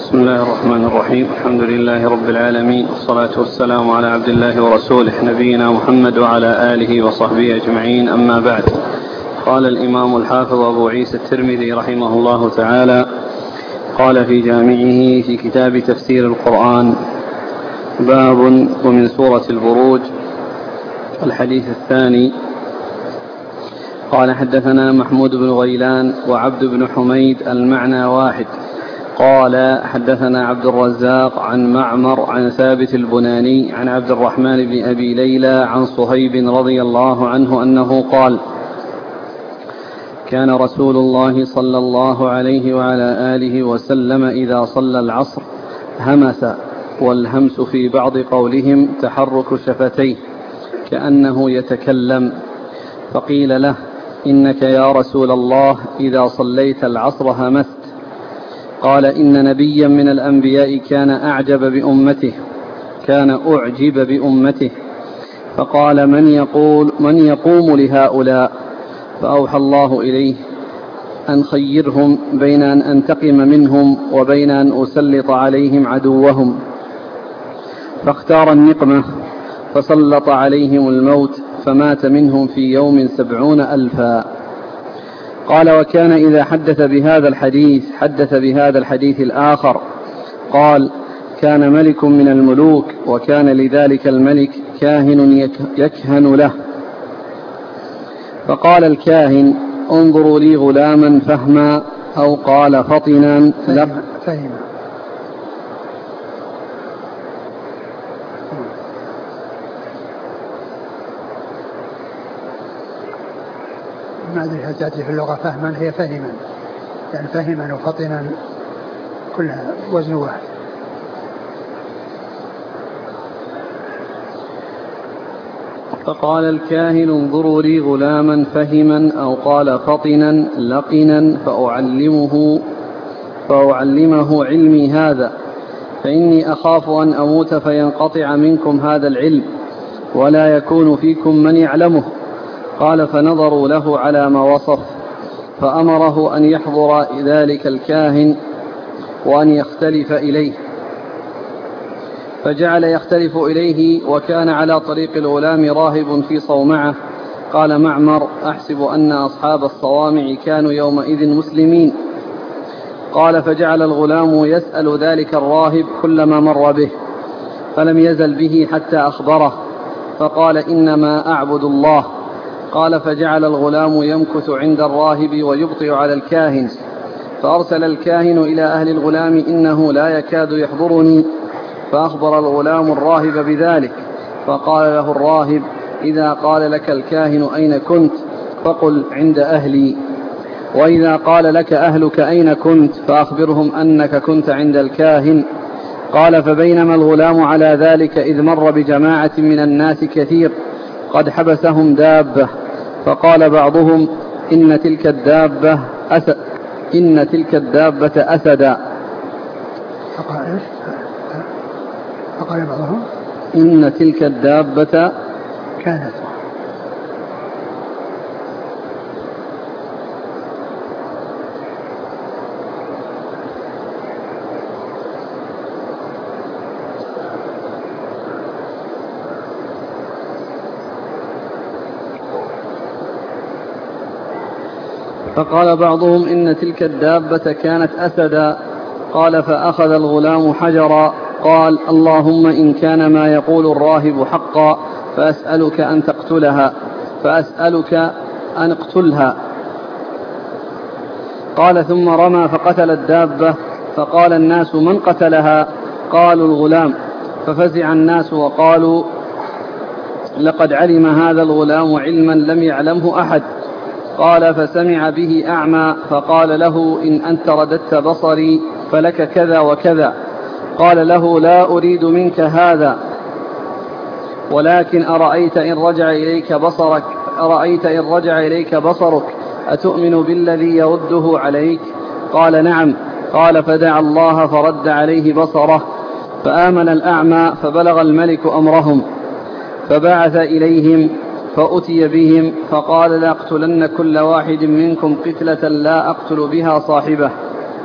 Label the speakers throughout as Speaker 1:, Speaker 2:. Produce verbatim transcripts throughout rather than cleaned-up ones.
Speaker 1: بسم الله الرحمن الرحيم. الحمد لله رب العالمين، والصلاة والسلام على عبد الله ورسوله نبينا محمد وعلى آله وصحبه أجمعين، أما بعد. قال الإمام الحافظ أبو عيسى الترمذي رحمه الله تعالى قال في جامعه في كتاب تفسير القرآن: باب ومن سورة البروج. الحديث الثاني. قال: حدثنا محمود بن غيلان وعبد بن حميد المعنى واحد. قال: حدثنا عبد الرزاق عن معمر عن ثابت البناني عن عبد الرحمن بن أبي ليلى عن صهيب رضي الله عنه أنه قال: كان رسول الله صلى الله عليه وعلى آله وسلم إذا صلى العصر همس، والهمس في بعض قولهم تحرك شفتيه كأنه يتكلم، فقيل له: إنك يا رسول الله إذا صليت العصر همست. قال: إن نبيا من الأنبياء كان أعجب بأمته كان أعجب بأمته فقال: من يقول من يقوم لهؤلاء؟ فأوحى الله إليه أن خيرهم بين أن أنتقم منهم وبين أن أسلط عليهم عدوهم، فاختار النقمة، فسلط عليهم الموت، فمات منهم في يوم سبعون ألفا. قال: وكان إذا حدث بهذا الحديث حدث بهذا الحديث الآخر. قال: كان ملك من الملوك، وكان لذلك الملك كاهن يكهن له، فقال الكاهن: انظروا لي غلاما فهما، أو قال فطنا
Speaker 2: فهم, فهم. ما أدري هل تأتي في اللغة فهما، هي فهما، يعني فهما وفطنا كلها وزن واحد.
Speaker 1: فقال الكاهن: انظروا لي غلاما فهما، أو قال فطنا لقنا، فأعلمه, فأعلمه علمي هذا، فإني أخاف أن أموت فينقطع منكم هذا العلم، ولا يكون فيكم من يعلمه. قال: فنظروا له على ما وصف، فأمره أن يحضر ذلك الكاهن وأن يختلف إليه، فجعل يختلف إليه، وكان على طريق الغلام راهب في صومعة. قال معمر: أحسب أن أصحاب الصوامع كانوا يومئذ مسلمين. قال: فجعل الغلام يسأل ذلك الراهب كلما مر به، فلم يزل به حتى أخبره، فقال: إنما أعبد الله. قال: فجعل الغلام يمكث عند الراهب ويبطئ على الكاهن، فأرسل الكاهن إلى أهل الغلام: إنه لا يكاد يحضرني. فأخبر الغلام الراهب بذلك، فقال له الراهب: إذا قال لك الكاهن أين كنت فقل عند أهلي، وإذا قال لك أهلك أين كنت فأخبرهم أنك كنت عند الكاهن. قال: فبينما الغلام على ذلك إذ مر بجماعة من الناس كثير قد حبسهم دابة، فقال بعضهم: إن تلك الدابة أسد إن تلك الدابة أسدا.
Speaker 2: فقال بعضهم:
Speaker 1: إن تلك الدابة
Speaker 2: كانت.
Speaker 1: فقال بعضهم: إن تلك الدابة كانت أسدا. قال: فأخذ الغلام حجرا، قال: اللهم إن كان ما يقول الراهب حقا فأسألك أن تقتلها فأسألك أن اقتلها. قال: ثم رمى فقتل الدابة. فقال الناس: من قتلها؟ قالوا: الغلام. ففزع الناس وقالوا: لقد علم هذا الغلام علما لم يعلمه أحد. قال: فسمع به أعمى، فقال له: إن أنت رددت بصري فلك كذا وكذا. قال له: لا أريد منك هذا، ولكن أرأيت إن رجع إليك بصرك أرأيت إن رجع إليك بصرك أتؤمن بالذي يرده عليك؟ قال: نعم. قال: فدعا الله فرد عليه بصره، فآمن الأعمى، فبلغ الملك أمرهم، فبعث إليهم، فأتي بهم، فقال: لأقتلن كل واحد منكم قتلة لا أقتل بها صاحبه.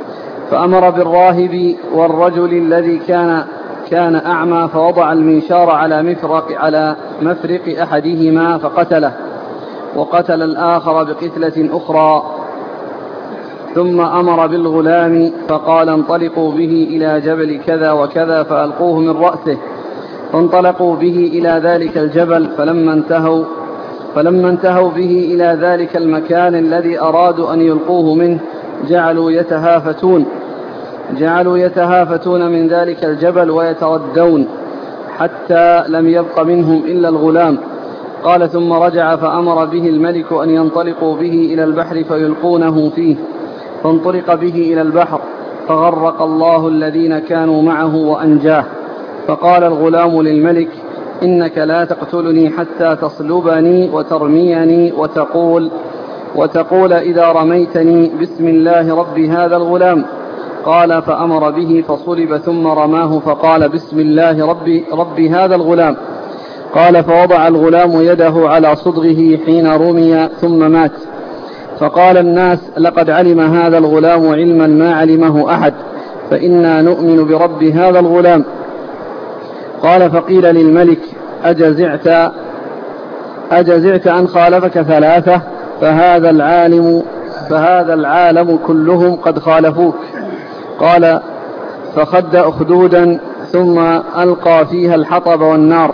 Speaker 1: فأمر بالراهب والرجل الذي كان كان أعمى فوضع المنشار على مفرق, على مفرق أحدهما فقتله، وقتل الآخر بقتلة أخرى. ثم أمر بالغلام فقال انطلقوا به إلى جبل كذا وكذا فألقوه من رأسه، فانطلقوا به إلى ذلك الجبل، فلما انتهوا, فلما انتهوا به إلى ذلك المكان الذي أرادوا أن يلقوه منه جعلوا يتهافتون جعلوا يتهافتون من ذلك الجبل ويتردون حتى لم يبق منهم إلا الغلام. قال ثم رجع فأمر به الملك أن ينطلقوا به إلى البحر فيلقونه فيه، فانطلق به إلى البحر فغرق الله الذين كانوا معه وأنجاه. فقال الغلام للملك إنك لا تقتلني حتى تصلبني وترميني وتقول, وتقول إذا رميتني بسم الله رب هذا الغلام. قال فأمر به فصلب ثم رماه فقال بسم الله رب, رب هذا الغلام. قال فوضع الغلام يده على صدغه حين رمي ثم مات. فقال الناس لقد علم هذا الغلام علما ما علمه أحد، فإنا نؤمن برب هذا الغلام. قال فقيل للملك أجزعت, أجزعت أن خالفك ثلاثة، فهذا العالم, فهذا العالم كلهم قد خالفوك. قال فخد أخدودا ثم ألقى فيها الحطب والنار،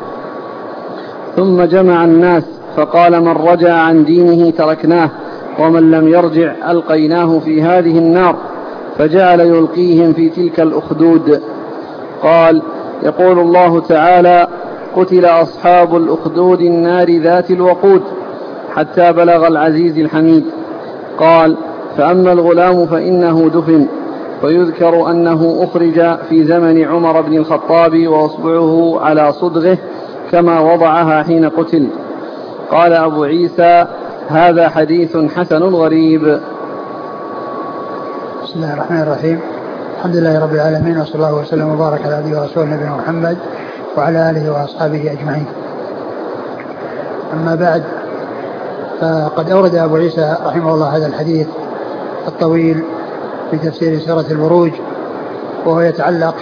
Speaker 1: ثم جمع الناس فقال من رجع عن دينه تركناه، ومن لم يرجع ألقيناه في هذه النار، فجعل يلقيهم في تلك الأخدود. قال يقول الله تعالى قتل أصحاب الأخدود النار ذات الوقود حتى بلغ العزيز الحميد. قال فأما الغلام فإنه دفن، ويذكر أنه أخرج في زمن عمر بن الخطاب وأصبعه على صدغه كما وضعها حين قتل. قال أبو عيسى هذا حديث حسن غريب.
Speaker 2: بسم الله الرحمن الرحيم. الحمد لله رب العالمين، وصلى الله وسلم وبارك على عبده ورسوله نبينا محمد وعلى آله وأصحابه أجمعين. أما بعد، فقد أورد أبو عيسى رحمه الله هذا الحديث الطويل في تفسير سورة البروج، وهو يتعلق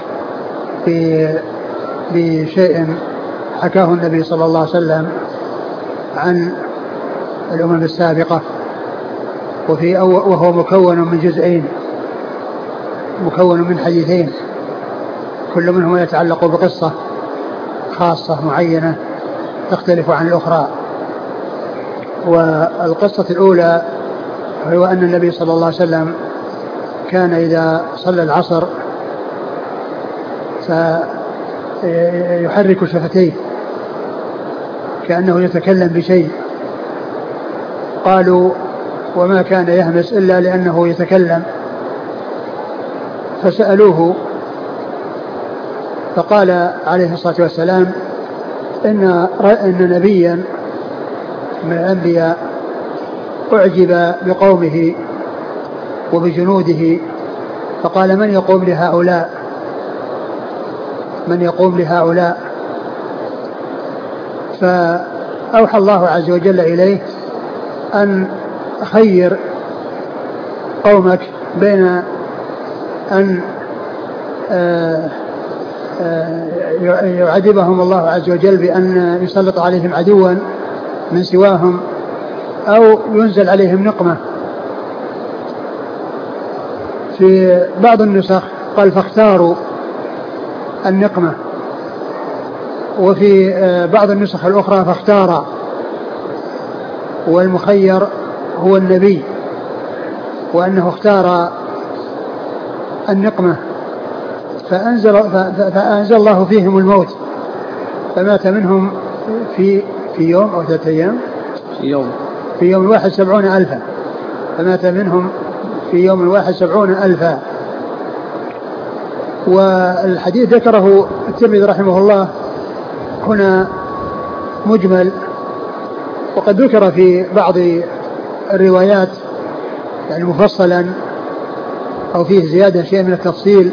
Speaker 2: بشيء حكاه النبي صلى الله عليه وسلم عن الأمم السابقة، وفي وهو مكون من جزئين، مكون من حديثين، كل منهما يتعلق بقصة خاصة معينة تختلف عن الأخرى. والقصة الأولى هو أن النبي صلى الله عليه وسلم كان إذا صلى العصر فيحرك شفتيه كأنه يتكلم بشيء. قالوا وما كان يهمس إلا لأنه يتكلم، فسألوه فقال عليه الصلاة والسلام إن, إن نبيا من الأنبياء أعجب بقومه وبجنوده، فقال من يقوم لهؤلاء من يقوم لهؤلاء فأوحى الله عز وجل إليه أن خير قومك بين أن يعذبهم الله عز وجل بأن يسلط عليهم عدوا من سواهم، أو ينزل عليهم نقمة. في بعض النسخ قال فاختاروا النقمة، وفي بعض النسخ الأخرى فاختار، والمخير هو النبي، وأنه اختار النقمة فأنزل, فأنزل الله فيهم الموت، فمات منهم في في يوم أو ثلاثة أيام
Speaker 1: في يوم
Speaker 2: في يوم واحد سبعون ألفا، فمات منهم في يوم واحد سبعون ألفا. والحديث ذكره الترمذي رحمه الله هنا مجمل، وقد ذكر في بعض الروايات يعني مفصلا أو فيه زيادة شيء من التفصيل،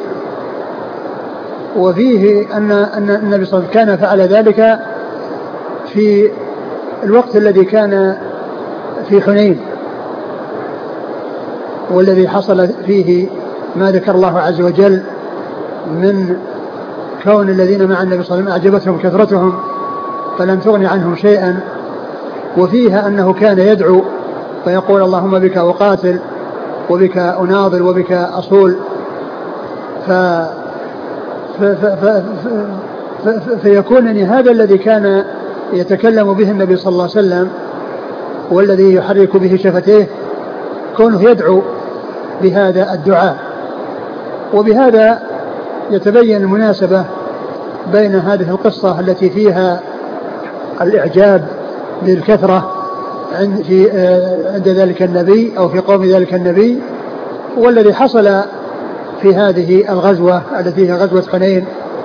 Speaker 2: وفيه أن أن النبي صلى الله عليه وسلم كان فعل ذلك في الوقت الذي كان في حنين، والذي حصل فيه ما ذكر الله عز وجل من كون الذين مع النبي صلى الله عليه وسلم أعجبتهم كثرتهم فلم تغن عنهم شيئا، وفيها أنه كان يدعو فيقول اللهم بك أقاتل وبك أناضل وبك أصول، ف... ف... ف... ف... ف... ف... فيكون أن هذا الذي كان يتكلم به النبي صلى الله عليه وسلم والذي يحرك به شفتيه كونه يدعو بهذا الدعاء. وبهذا يتبين المناسبة بين هذه القصة التي فيها الإعجاب بالكثرة عند, في عند ذلك النبي أو في قوم ذلك النبي، والذي حصل في هذه الغزوة التي هي غزوة حنين،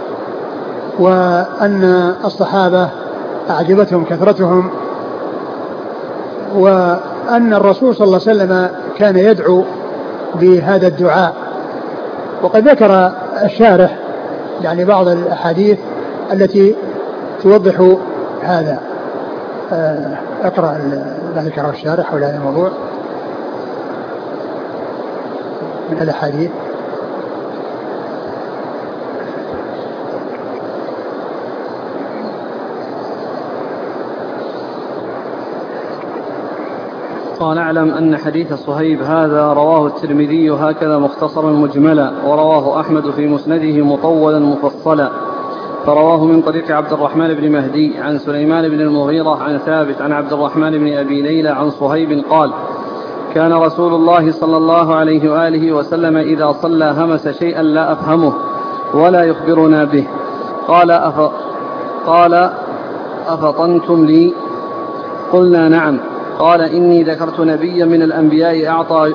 Speaker 2: وأن الصحابة أعجبتهم كثرتهم، وأن الرسول صلى الله عليه وسلم كان يدعو بهذا الدعاء. وقد ذكر الشارح يعني بعض الأحاديث التي توضح هذا. اقرأ ما ذكره الشارح حول هذا الموضوع من الأحاديث.
Speaker 1: قال اعلم أن حديث صهيب هذا رواه الترمذي هكذا مختصرا مجملا، ورواه أحمد في مسنده مطولا مفصلا، فرواه من طريق عبد الرحمن بن مهدي عن سليمان بن المغيرة عن ثابت عن عبد الرحمن بن أبي ليلى عن صهيب قال كان رسول الله صلى الله عليه وآله وسلم إذا صلى همس شيئا لا أفهمه ولا يخبرنا به، قال أف... قال أفطنتم لي؟ قلنا نعم. قال إني ذكرت نبيا من الأنبياء أعطى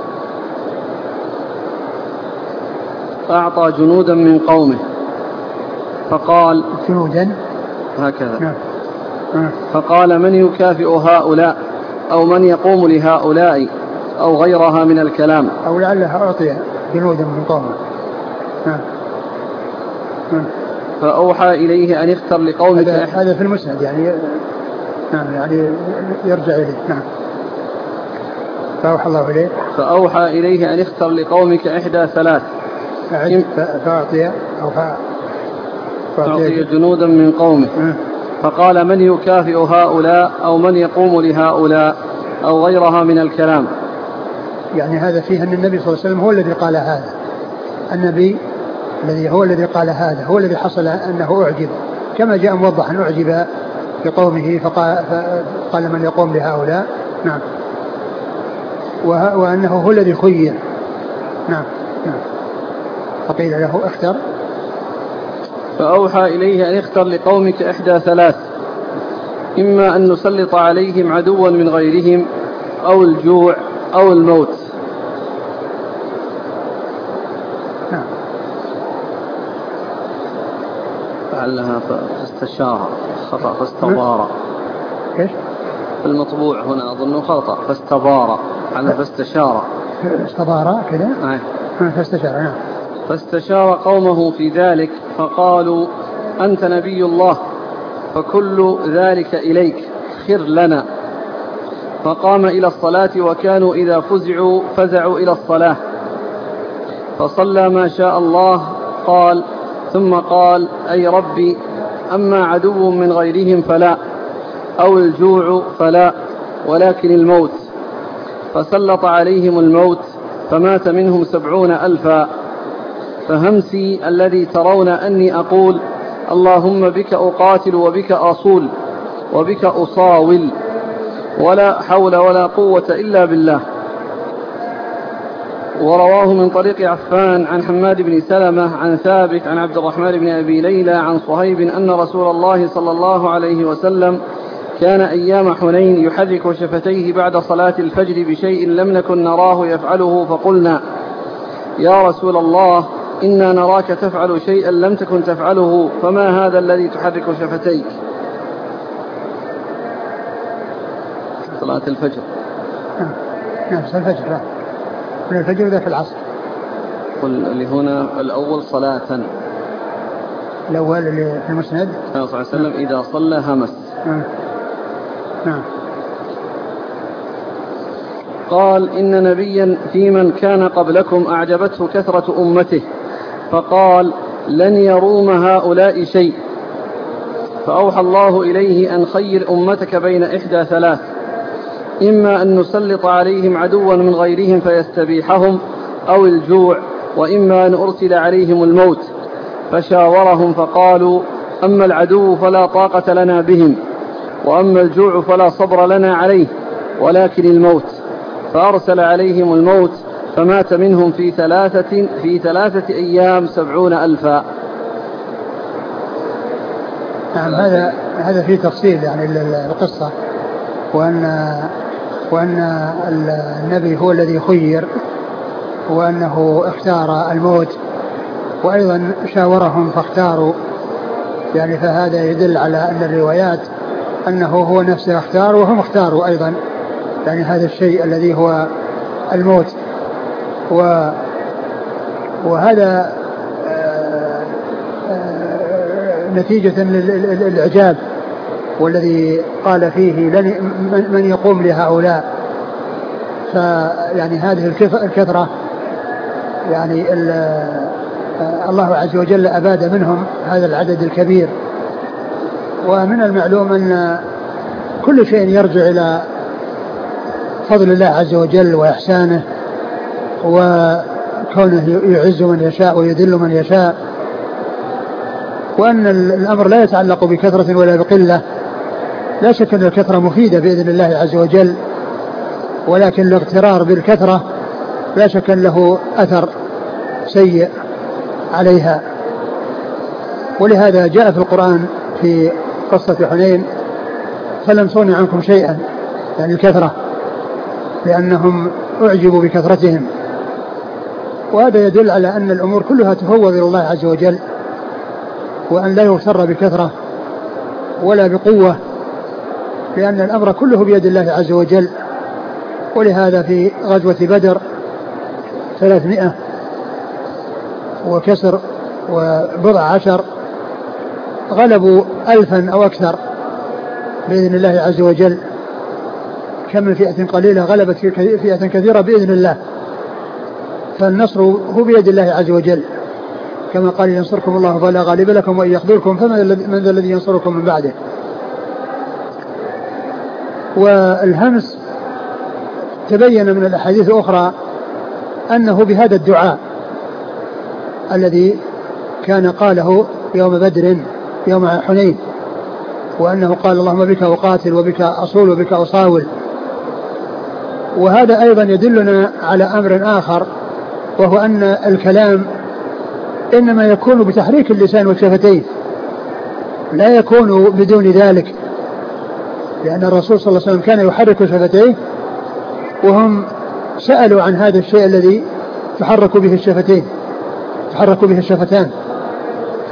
Speaker 1: أعطى جنودا من قومه فقال
Speaker 2: جنودا
Speaker 1: هكذا فقال من يكافئ هؤلاء أو من يقوم لهؤلاء أو غيرها من الكلام،
Speaker 2: أو لعلها أعطي جنودا من قومه.
Speaker 1: فأوحى إليه أن اختر لقومك.
Speaker 2: هذا في المسند يعني نعم يعني يرجع إليه. نعم. فأوحى الله إليه
Speaker 1: فأوحى إليه أن اختر لقومك إحدى ثلاث
Speaker 2: فأعطي أو
Speaker 1: فأعطي جنودا من قومه م. فقال من يكافئ هؤلاء أو من يقوم لهؤلاء أو غيرها من الكلام.
Speaker 2: يعني هذا فيه أن النبي صلى الله عليه وسلم هو الذي قال هذا، النبي الذي هو الذي قال هذا هو الذي حصل أنه أعجب كما جاء موضحا أعجب بقومه فقال, فقال من يقوم لهؤلاء. نعم. وأنه هو الذي خير. نعم. نعم. فقيل له اختر.
Speaker 1: فأوحى إليه أن اختر لقومك إحدى ثلاث، إما أن نسلط عليهم عدوا من غيرهم أو الجوع أو الموت.
Speaker 2: نعم.
Speaker 1: فعلها فاستشار خطأ فاستبار.
Speaker 2: ايش؟
Speaker 1: المطبوع هنا أظن خطأ فاستبار على فاستشار.
Speaker 2: استبار كذا؟
Speaker 1: نعم.
Speaker 2: فاستشار. نعم.
Speaker 1: فاستشار قومه في ذلك فقالوا أنت نبي الله فكل ذلك إليك خر لنا. فقام إلى الصلاة وكانوا إذا فزعوا فزعوا إلى الصلاة فصلى ما شاء الله. قال ثم قال أي ربي أما عدو من غيرهم فلا، أو الجوع فلا، ولكن الموت. فسلط عليهم الموت فمات منهم سبعون ألفا. فهمسي الذي ترون أني أقول اللهم بك أقاتل وبك أصول وبك أصاول ولا حول ولا قوة إلا بالله. ورواه من طريق عفان عن حماد بن سلمة عن ثابت عن عبد الرحمن بن أبي ليلى عن صهيب أن رسول الله صلى الله عليه وسلم كان أيام حنين يحرك شفتيه بعد صلاة الفجر بشيء لم نكن نراه يفعله، فقلنا يا رسول الله إنا نراك تفعل شيئا لم تكن تفعله، فما هذا الذي تحرك شفتيك؟ صلاة الفجر.
Speaker 2: نعم صلاة الفجر. لا من الفجر ذاك العصر.
Speaker 1: اللي هنا الأول صلاة.
Speaker 2: الأول اللي في المسند.
Speaker 1: صلى الله عليه وسلم إذا صلى همس.
Speaker 2: نعم. نعم.
Speaker 1: قال إن نبيا في من كان قبلكم أعجبته كثرة أمته فقال لن يروم هؤلاء شيء، فأوحى الله إليه أن خير أمتك بين إحدى ثلاث: إما أن نسلط عليهم عدوا من غيرهم فيستبيحهم أو الجوع، وإما أن أرسل عليهم الموت. فشاورهم فقالوا أما العدو فلا طاقة لنا بهم، وأما الجوع فلا صبر لنا عليه، ولكن الموت. فأرسل عليهم الموت فمات منهم في ثلاثة, في ثلاثة أيام سبعون ألفا.
Speaker 2: نعم، هذا هذا فيه تفصيل يعني القصة، وأن وأن النبي هو الذي خير، وأنه اختار الموت، وأيضا شاورهم فاختاروا، يعني فهذا يدل على أن الروايات أنه هو نفسه اختار وهم اختاروا أيضا يعني هذا الشيء الذي هو الموت. و وهذا نتيجة للإعجاب والذي قال فيه لن من يقوم لهؤلاء. فيعني هذه الكثرة يعني الله عز وجل أباد منهم هذا العدد الكبير. ومن المعلوم أن كل شيء يرجع إلى فضل الله عز وجل وإحسانه، وكونه يعز من يشاء ويذل من يشاء، وأن الأمر لا يتعلق بكثرة ولا بقلة. لا شك أن الكثرة مفيدة بإذن الله عز وجل، ولكن الاغترار بالكثرة لا شك أن له أثر سيء عليها. ولهذا جاء في القرآن في قصة حنين فلم تغن عنكم شيئا، يعني الكثرة، لأنهم أعجبوا بكثرتهم. وهذا يدل على أن الأمور كلها تفوض إلى الله عز وجل، وأن لا يغتر بكثرة ولا بقوة، لأن الأمر كله بيد الله عز وجل. ولهذا في غزوة بدر ثلاثمائة وكسر وبضع عشر غلبوا ألفا أو أكثر بإذن الله عز وجل. كم من فئة قليلة غلبت فئة كثيرة بإذن الله. فالنصر هو بيد الله عز وجل، كما قال ينصركم الله فلا غالب لكم وإن يخذلكم فمن ذا الذي ينصركم من بعده. والهمس تبين من الأحاديث الأخرى أنه بهذا الدعاء الذي كان قاله يوم بدر يوم حنين، وأنه قال اللهم بك أقاتل وبك أصول وبك أصاول. وهذا أيضا يدلنا على أمر آخر، وهو أن الكلام إنما يكون بتحريك اللسان والشفتين، لا يكون بدون ذلك، لأن الرسول صلى الله عليه وسلم كان يحرك شفتيه، وهم سألوا عن هذا الشيء الذي تحرك به الشفتين تحرك به الشفتان. ف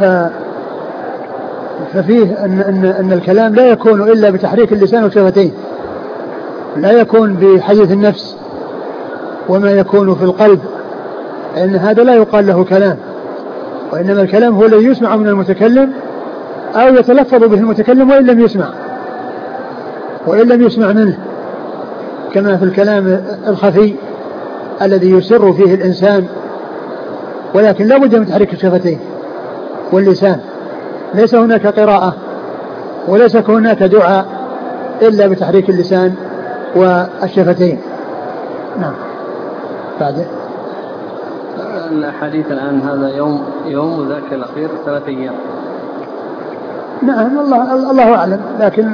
Speaker 2: ففيه أن, أن, أن الكلام لا يكون إلا بتحريك اللسان والشفتين، لا يكون بحديث النفس وما يكون في القلب، لأن هذا لا يقال له كلام، وإنما الكلام هو الذي يسمع من المتكلم أو يتلفظ به المتكلم وإن لم يسمع وإن لم يسمع منه، كما في الكلام الخفي الذي يسر فيه الإنسان، ولكن لا بد من تحريك الشفتين واللسان. ليس هناك قراءة وليس هناك دعاء إلا بتحريك اللسان والشفتين. نعم. بعده
Speaker 1: الحديث الآن هذا يوم يوم ذاك الأخير ثلاثة أيام.
Speaker 2: نعم، الله الله أعلم، لكن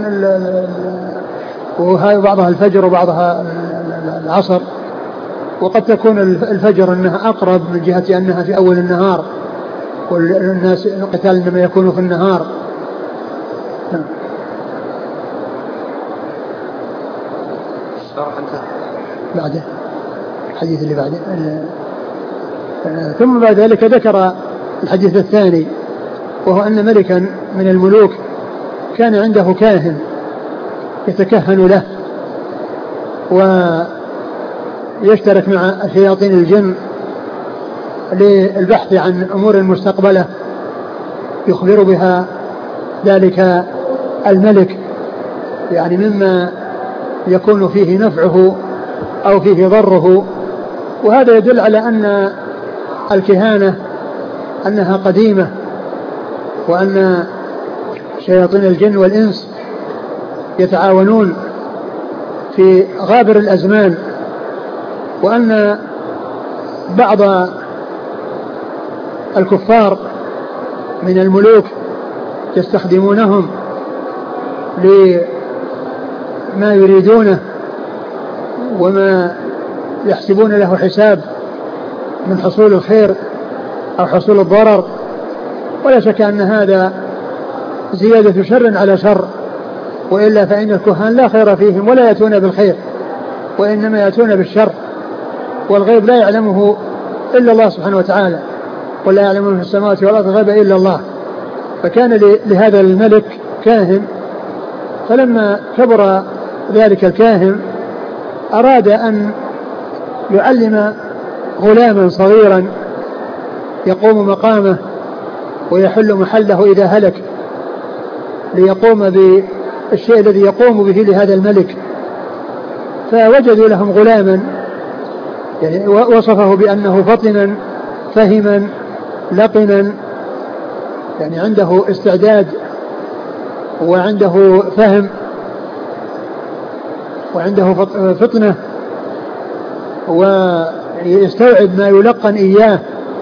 Speaker 2: وهي بعضها الفجر وبعضها العصر، وقد تكون الفجر أنها أقرب من جهة أنها في أول النهار، والناس القتال إنما يكون في النهار.
Speaker 1: شرح انتهى.
Speaker 2: بعده الحديث اللي بعده ثم بعد ذلك ذكر الحديث الثاني، وهو أن ملكا من الملوك كان عنده كاهن يتكهن له ويشترك مع شياطين الجن للبحث عن أمور مستقبلة يخبر بها ذلك الملك، يعني مما يكون فيه نفعه أو فيه ضره. وهذا يدل على أن الكهانة أنها قديمة، وأن شياطين الجن والإنس يتعاونون في غابر الأزمان، وأن بعض الكفار من الملوك يستخدمونهم لما يريدونه وما يحسبون له حساب من حصول الخير أو حصول الضرر. ولا شك أن هذا زيادة شر على شر، وإلا فإن الكهان لا خير فيهم ولا يأتون بالخير، وإنما يأتون بالشر، والغيب لا يعلمه إلا الله سبحانه وتعالى، ولا يعلم في السماوات والأرض الغيب إلا الله. فكان لهذا الملك كاهن، فلما كبر ذلك الكاهن أراد أن يعلم غلاما صغيرا يقوم مقامه ويحل محله إذا هلك، ليقوم بالشيء الذي يقوم به لهذا الملك. فوجدوا لهم غلاما يعني وصفه بأنه فطنا فهما لقنا، يعني عنده استعداد وعنده فهم وعنده فطنة ويستوعب ما يلقن إياه.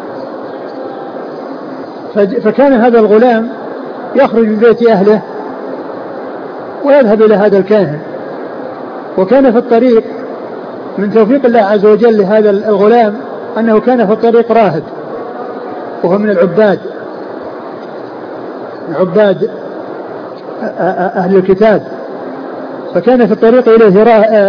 Speaker 2: فكان هذا الغلام يخرج من بيت أهله ويذهب إلى هذا الكاهن. وكان في الطريق من توفيق الله عز وجل لهذا الغلام أنه كان في الطريق راهب، وهو من العباد عباد أهل الكتاب. فكان في الطريق إليه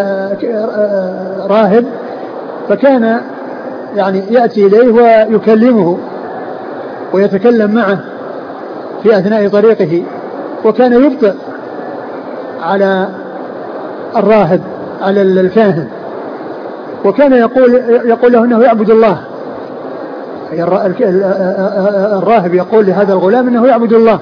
Speaker 2: راهب، فكان يعني يأتي إليه ويكلمه ويتكلم معه في أثناء طريقه، وكان يبطئ على الراهب على الكاهن، وكان يقول يقول له انه يعبد الله. الراهب يقول لهذا الغلام انه يعبد الله.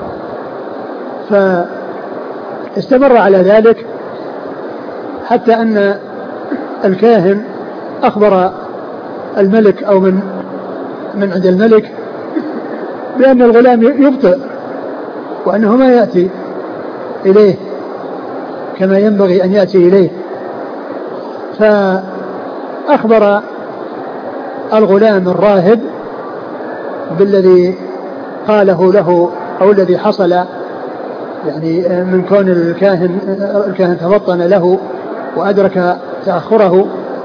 Speaker 2: فاستمر على ذلك حتى ان الكاهن اخبر الملك او من من عند الملك بان الغلام يبطئ وانه ما ياتي اليه كما ينبغي ان ياتي اليه. فأخبر الغلام الراهب بالذي قاله له أو الذي حصل يعني من كون الكاهن الكاهن تفطن له وأدرك تأخره.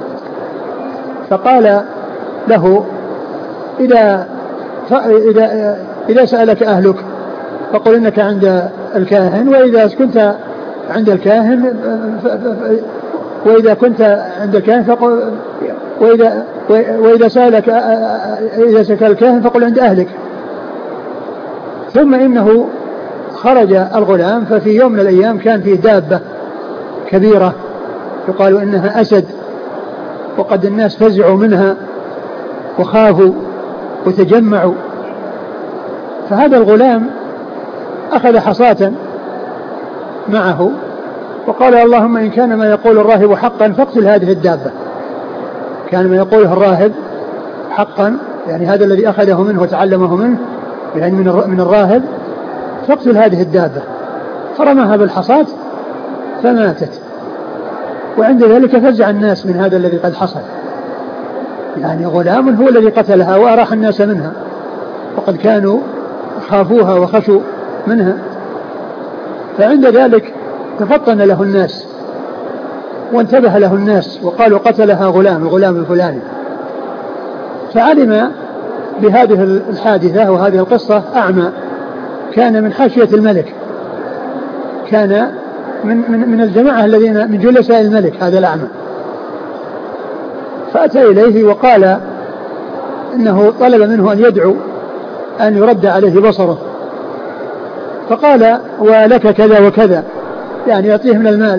Speaker 2: فقال له إذا إذا إذا سألك أهلك فقل إنك عند الكاهن، وإذا كنت عند الكاهن وإذا كنت عند الكاهن فقل وإذا وإذا سألك إذا سألك الكاهن فقل عند أهلك. ثم إنه خرج الغلام، ففي يوم من الأيام كان فيه دابة كبيرة يقال إنها أسد، وقد الناس فزعوا منها وخافوا وتجمعوا. فهذا الغلام أخذ حصاة معه وقال اللهم إن كان ما يقول الراهب حقا فاقتل هذه الدابة. كان ما يقوله الراهب حقا، يعني هذا الذي أخذه منه وتعلمه منه يعني من الراهب، فاقتل هذه الدابة. فرماها بالحصاة فماتت. وعند ذلك فزع الناس من هذا الذي قد حصل، يعني غلام هو الذي قتلها وأراح الناس منها، وقد كانوا خافوها وخشوا منها. فعند ذلك تفطن له الناس وانتبه له الناس وقالوا قتلها غلام الغلام الفلاني. فعلم بهذه الحادثة وهذه القصة أعمى، كان من حاشية الملك، كان من, من, من الجماعة الذين من جلساء الملك هذا الأعمى. فأتى إليه وقال إنه طلب منه أن يدعو أن يرد عليه بصره. فقال ولك كذا وكذا، يعني يعطيه من المال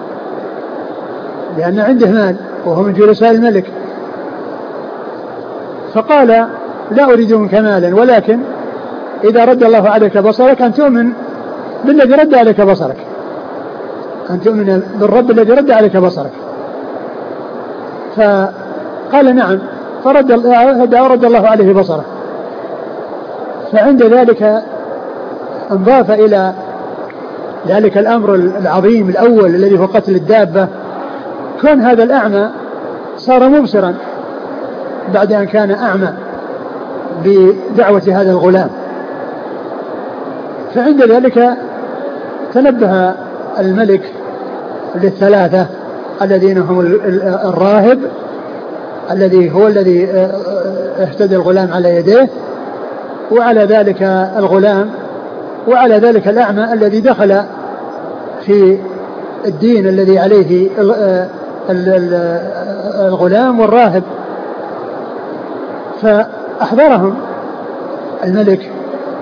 Speaker 2: لأن عنده مال وهو من جلساء الملك. فقال لا أريد منك مالا، ولكن إذا رد الله عليك بصرك أن تؤمن بالذي رد عليك بصرك، أن تؤمن بالرب الذي رد عليك بصرك. فقال نعم، فرد رد الله عليه بصره. فعند ذلك انضاف إلى ذلك الأمر العظيم الأول الذي هو قتل الدابة، كون هذا الأعمى صار مبصرا بعد أن كان أعمى بدعوة هذا الغلام. فعند ذلك تنبه الملك للثلاثة الذين هم الراهب الذي هو الذي اهتدى الغلام على يديه، وعلى ذلك الغلام، وعلى ذلك الأعمى الذي دخل في الدين الذي عليه الغلام والراهب. فأحضرهم الملك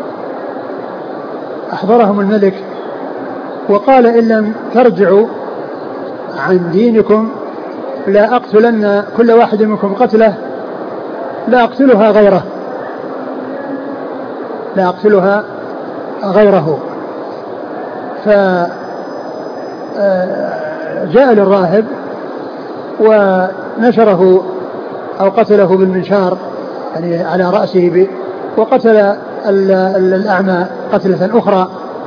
Speaker 2: أحضرهم الملك وقال إن لم ترجعوا عن دينكم لا أقتلن كل واحد منكم قتله لا أقتلها غيره لا أقتلها غيره. فجاء للراهب ونشره أو قتله بالمنشار يعني على رأسه، وقتل الأعمى قتلة أخرى.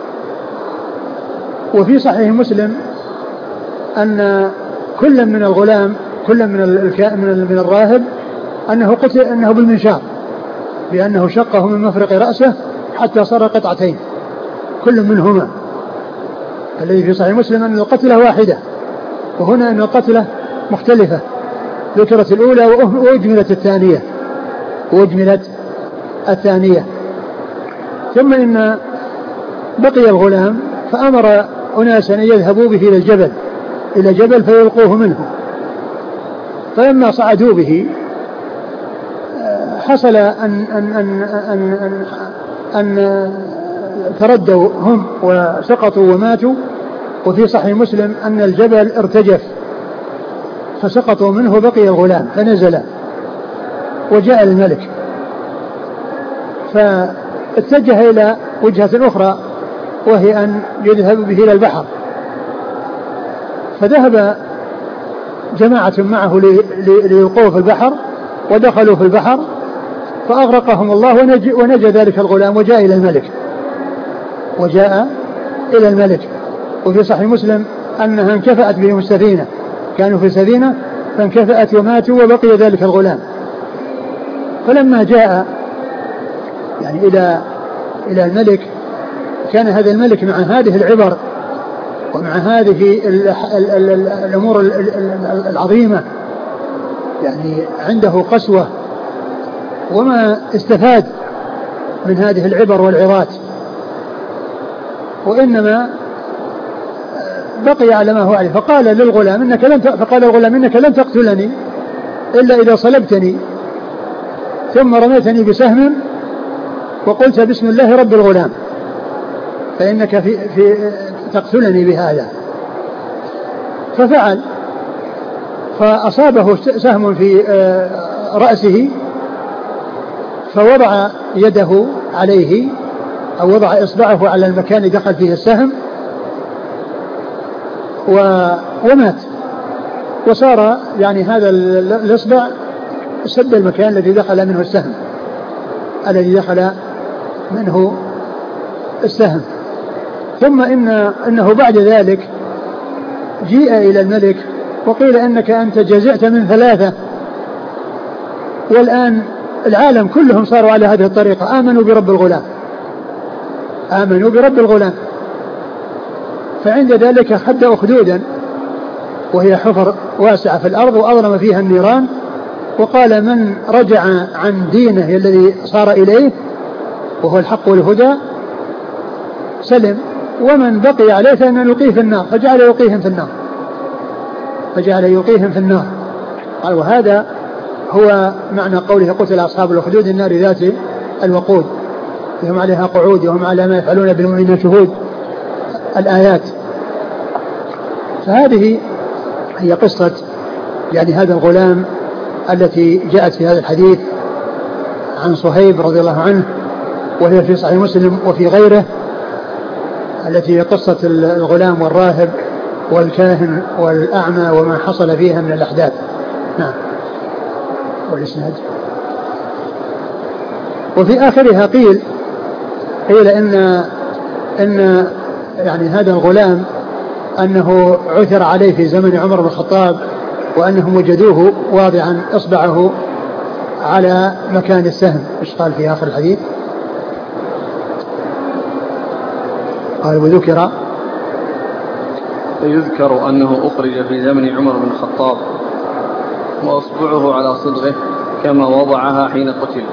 Speaker 2: وفي صحيح مسلم أن كل من الغلام كل من من الراهب أنه قتل أنه بالمنشار، بأنه شقه من مفرق رأسه حتى صار قطعتين كل منهما، الذي في صحيح مسلم أن القتلة واحدة، وهنا أن القتلة مختلفة، ذكرت الأولى وأجملت الثانية وأجملت الثانية. ثم إن بقي الغلام فأمر أناسا أن يذهبوا به إلى الجبل إلى جبل فيلقوه منه. فلما صعدوا به حصل أن, أن, أن, أن, أن, أن تردوا هم وسقطوا وماتوا. وفي صحيح مسلم أن الجبل ارتجف فسقطوا منه بقي الغلام فنزل وجاء الملك، فاتجه إلى وجهة أخرى وهي أن يذهب به إلى البحر. فذهب جماعة معه ليلقوه في البحر ودخلوا في البحر فأغرقهم الله ونجى, ونجى ذلك الغلام وجاء إلى الملك وجاء إلى الملك. وفي صحيح مسلم أنها انكفأت بهم السفينة، كانوا في سفينة فانكفأت وماتوا وبقي ذلك الغلام. فلما جاء يعني إلى إلى الملك كان هذا الملك مع هذه العبر ومع هذه الأمور العظيمة يعني عنده قسوة وما استفاد من هذه العبر والعظات، وإنما بقي على ما هو عليه. فقال للغلام إنك لن فقال الغلام إنك لن تقتلني إلا إذا صلبتني ثم رميتني بسهم وقلت بسم الله رب الغلام فإنك في, في تقتلني بهذا. ففعل فأصابه سهم في رأسه فوضع يده عليه أو وضع إصبعه على المكان دخل فيه السهم ومات، وصار يعني هذا الإصبع سد المكان الذي دخل منه السهم الذي دخل منه السهم. ثم إن إنه بعد ذلك جيء إلى الملك وقيل إنك أنت جزعت من ثلاثة، والآن العالم كلهم صاروا على هذه الطريقة، آمنوا برب الغلام آمنوا برب الغلام. فعند ذلك خد أخدودا وهي حفر واسعة في الأرض وأظلم فيها النيران، وقال من رجع عن دينه الذي صار إليه وهو الحق والهدى سلم، ومن بقي عليه فإن نلقيه في النار. فجعل يلقيهم في النار فجعل يلقيهم في النار قال وهذا هو معنى قوله قتل أصحاب الأخدود النار ذات الوقود هم عليها قعود وهم على ما يفعلون بالمؤمنين شهود الآيات. فهذه هي قصة يعني هذا الغلام التي جاءت في هذا الحديث عن صهيب رضي الله عنه، وهي في صحيح مسلم وفي غيره، التي هي قصة الغلام والراهب والكاهن والأعمى وما حصل فيها من الأحداث. نعم. والإسناد وفي آخرها قيل قيل إن إن يعني هذا الغلام أنه عثر عليه في زمن عمر بن الخطاب وأنهم وجدوه واضعا إصبعه على مكان السهم. إيش قال في آخر الحديث؟ قال وذكر
Speaker 1: يذكر أنه أخرج في زمن عمر بن الخطاب وأصبعه على صدغه كما وضعها حين قتل.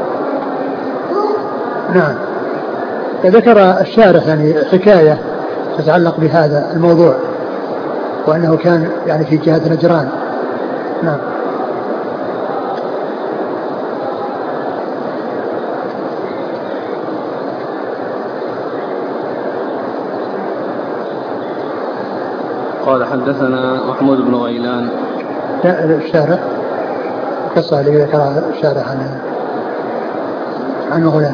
Speaker 2: نعم. فذكر الشارح يعني حكاية تتعلق بهذا الموضوع وأنه كان يعني في جهة نجران. نعم.
Speaker 1: قال حدثنا محمود بن غيلان.
Speaker 2: الشارح قصة اللي ذكرها الشارح عن عن غلام.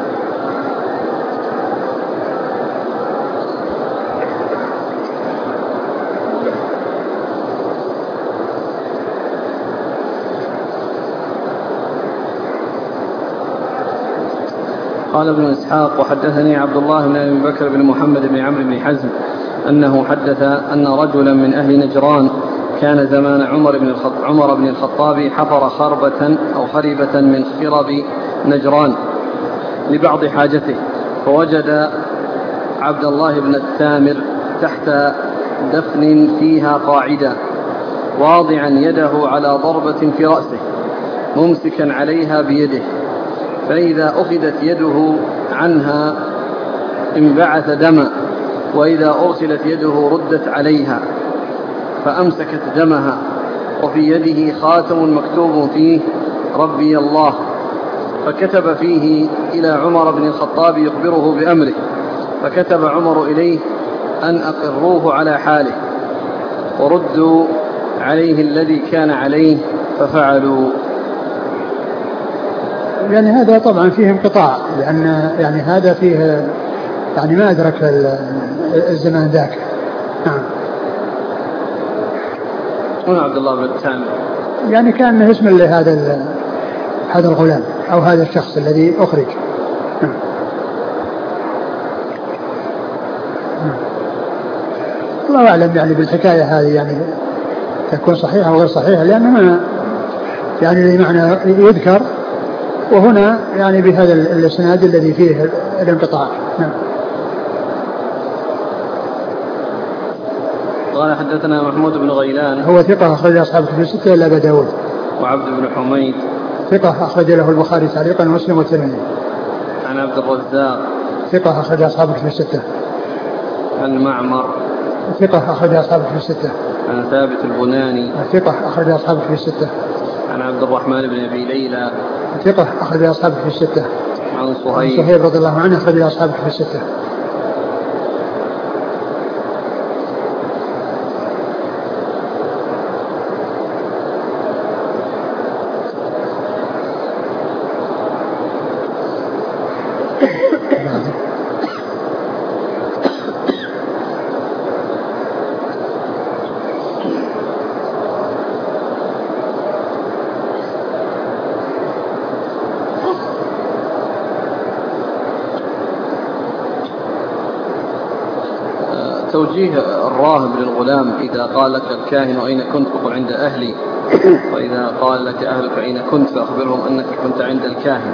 Speaker 1: قال ابن إسحاق وحدثني عبد الله بن أبي بكر بن محمد بن عمرو بن حزم أنه حدث أن رجلا من أهل نجران كان زمان عمر بن الخطاب, عمر بن الخطاب حفر خربة أو خربة من خرب نجران لبعض حاجته فوجد عبد الله بن التامر تحت دفن فيها قاعدة واضعا يده على ضربة في رأسه ممسكا عليها بيده فإذا أخذت يده عنها انبعث دما وإذا أرسلت يده ردت عليها فأمسكت دمها وفي يده خاتم مكتوب فيه ربي الله فكتب فيه إلى عمر بن الخطاب يخبره بأمره فكتب عمر إليه أن أقروه على حاله وردوا عليه الذي كان عليه ففعلوا.
Speaker 2: يعني هذا طبعا فيه انقطاع لأن يعني هذا فيه يعني ما أدرك الزمان ذاك. نعم.
Speaker 1: هنا عبد الله بن التامر
Speaker 2: يعني كان اسم لهذا هذا الغلام أو هذا الشخص الذي أخرج. نعم. الله أعلم يعني بالحكاية هذه يعني تكون صحيحة أو غير صحيحة لأنه ما يعني معنى يذكر وهنا يعني بهذا الاسناد الذي فيه الانقطاع. نعم.
Speaker 1: قال حدثنا محمود بن غيلان
Speaker 2: هو ثقة أخرج أصحاب الكتب الستة إلا أبا داود.
Speaker 1: وعبد بن حميد
Speaker 2: ثقة أخرج له البخاري تعليقا ومسلم والترمذي.
Speaker 1: عن عبد الرزاق
Speaker 2: ثقة أخرج أصحاب الكتب الستة.
Speaker 1: عن معمر
Speaker 2: ثقة أخرج أصحاب الكتب الستة.
Speaker 1: عن ثابت البناني
Speaker 2: ثقة أخرج أصحاب الكتب الستة.
Speaker 1: عن عبد الرحمن بن أبي ليلى
Speaker 2: ثقة أخرج أصحاب الكتب الستة.
Speaker 1: عن صهيب
Speaker 2: صهيب رضي الله عنه أخرج أصحاب الكتب الستة.
Speaker 1: توجيه الراهب للغلام إذا قال لك الكاهن أين كنت فقل عند أهلي وإذا قال لك أهلك أين كنت فأخبرهم أنك كنت عند الكاهن.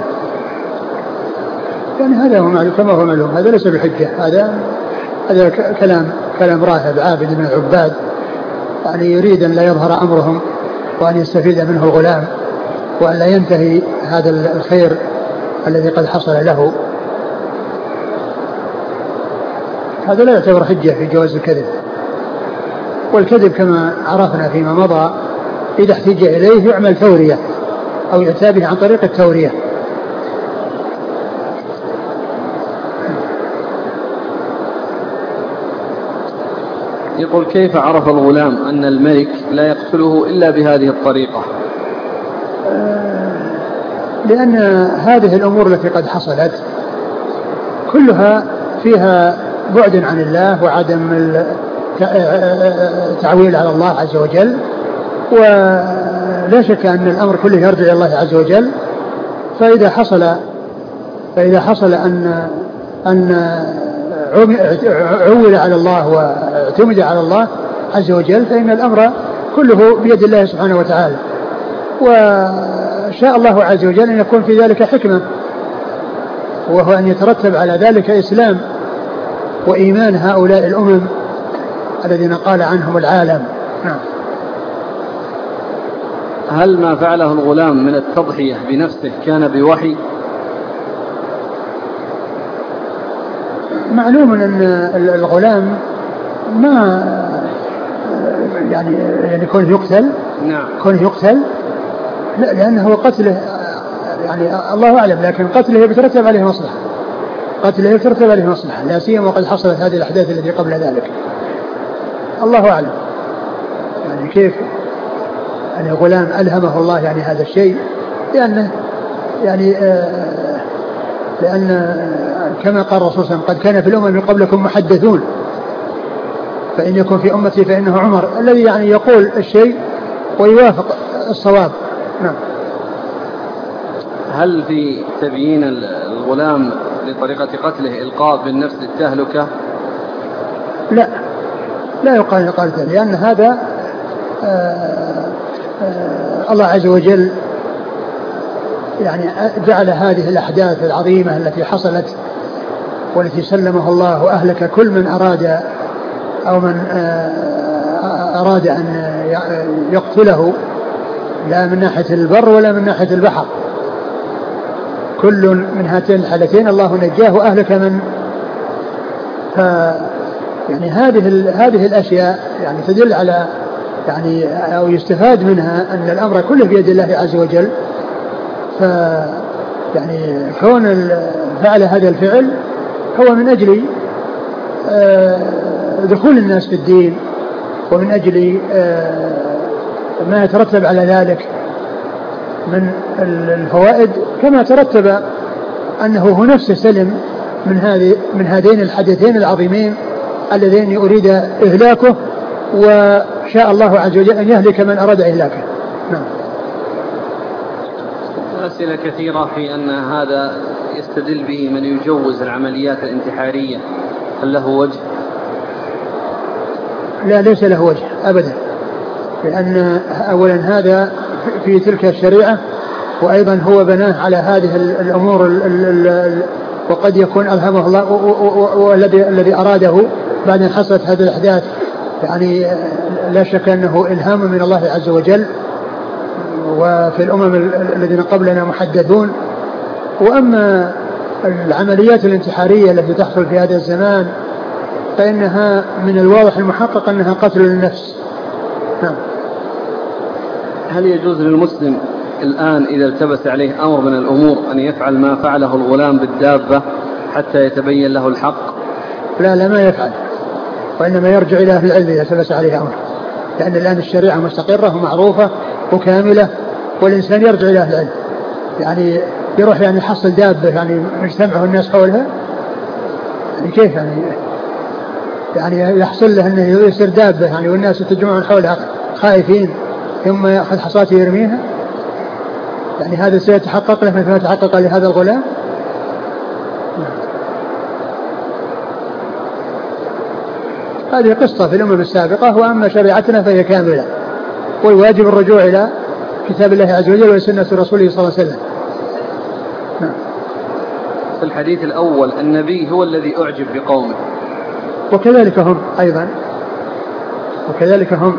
Speaker 2: يعني هذا هو معلوم كما هو معلوم هذا ليس بحجة. هذا هذا كلام كلام راهب عابد من العباد يعني يريد أن لا يظهر أمرهم وأن يستفيد منه الغلام وأن لا ينتهي هذا الخير الذي قد حصل له. هذا لا يعتبر حجة في جواز الكذب. والكذب كما عرفنا فيما مضى إذا احتج إليه يعمل تورية أو يؤتى به عن طريق التورية.
Speaker 1: يقول كيف عرف الغلام أن الملك لا يقتله إلا بهذه الطريقة؟
Speaker 2: لأن هذه الأمور التي قد حصلت كلها فيها بعد عن الله وعدم التعويل على الله عز وجل ولا شك أن الأمر كله يرجع إلى الله عز وجل. فإذا حصل فإذا حصل أن أن عول على الله واعتمد على الله عز وجل فإن الأمر كله بيد الله سبحانه وتعالى. وشاء الله عز وجل أن يكون في ذلك حكمة، وهو أن يترتب على ذلك إسلام وإيمان هؤلاء الأمم الذين قال عنهم العالم. نعم.
Speaker 1: هل ما فعله الغلام من التضحية بنفسه كان بوحي؟
Speaker 2: معلوم أن الغلام ما يعني يعني كونه يقتل.
Speaker 1: نعم.
Speaker 2: كونه يقتل لا، لأنه قتله يعني الله أعلم، لكن قتله يترتب عليه مصلحة، قتله يترتب عليه مصلحة، لا سيما وقد حصلت هذه الأحداث التي قبل ذلك. الله أعلم يعني كيف يعني غلام ألهمه الله يعني هذا الشيء، لأنه يعني آه لأن آه كما قال الرسول صلى الله عليه وسلم: قد كان في الأمم من قبلكم محدثون فإن يكن في أمتي فإنه عمر، الذي يعني يقول الشيء ويوافق الصواب. نعم.
Speaker 1: هل في تبيين الغلام لطريقة قتله إلقاء بالنفس التهلكة؟
Speaker 2: لا، لا يقال قتله، لأن هذا آآ آآ الله عز وجل يعني جعل هذه الأحداث العظيمة التي حصلت والتي سلمه الله وأهلك كل من أراد أو من أراد أن يقتله، لا من ناحية البر ولا من ناحية البحر، كل من هاتين الحالتين الله نجاه وأهلك من ف يعني هذه هذه الأشياء يعني تدل على يعني أو يستفاد منها أن الأمر كله بيد الله عز وجل. ف يعني كون فعل هذا الفعل هو من أجل دخول الناس في الدين، ومن أجل ما يترتب على ذلك من الفوائد، كما ترتب أنه هو نفسه سلم من هذه من هذين الحدثين العظيمين اللذين أريد إهلاكه، وشاء الله عز وجل أن يهلك من أراد إهلاكه. نعم.
Speaker 1: أسئلة كثيرة في أن هذا يستدل به من يجوز العمليات الانتحارية، هل له وجه؟
Speaker 2: لا، ليس له وجه أبدا، لأن أولا هذا في تلك الشريعة، وأيضا هو بناه على هذه الأمور ال ال ال وقد يكون ألهمه الله والذي الذي أراده بعد أن حصلت هذه الأحداث، يعني لا شك أنه إلهام من الله عز وجل، وفي الأمم الذين قبلنا محدثون. وأما العمليات الانتحارية التي تحصل في هذا الزمان فإنها من الواضح المحقق أنها قتل للنفس. نعم.
Speaker 1: هل يجوز للمسلم الآن إذا التبس عليه أمر من الأمور أن يفعل ما فعله الغلام بالدابة حتى يتبين له الحق؟
Speaker 2: لا، لا، ما يفعل، وإنما يرجع إلى أهل العلم إذا التبس عليه أمر، لأن الآن الشريعة مستقرة ومعروفة وكاملة، والإنسان يرجع إلى أهل العلم. يعني يروح يعني يحصل دابة يعني مجتمعه الناس حولها، يعني كيف يعني يعني يحصل له أنه يصير دابة يعني والناس يتجمعون حولها خائفين، ثم يأخذ حصاته يرميها؟ يعني هذا سيتحقق له مثل ما تحقق لهذا الغلام؟ هذه قصة في الأمم السابقة، وأما شريعتنا فهي كاملة، والواجب الرجوع إلى كتاب الله عز وجل وسنة رسوله صلى الله عليه وسلم.
Speaker 1: في الحديث الأول النبي هو الذي أعجب بقومه،
Speaker 2: وكذلك هم أيضا، وكذلك هم.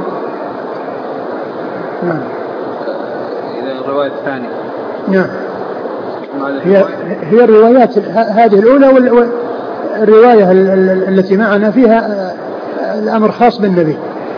Speaker 2: نعم.
Speaker 1: إذا الرواية الثانية.
Speaker 2: نعم. هي, هي الروايات هذه الأولى، والرواية التي معنا فيها الأمر خاص بالنبي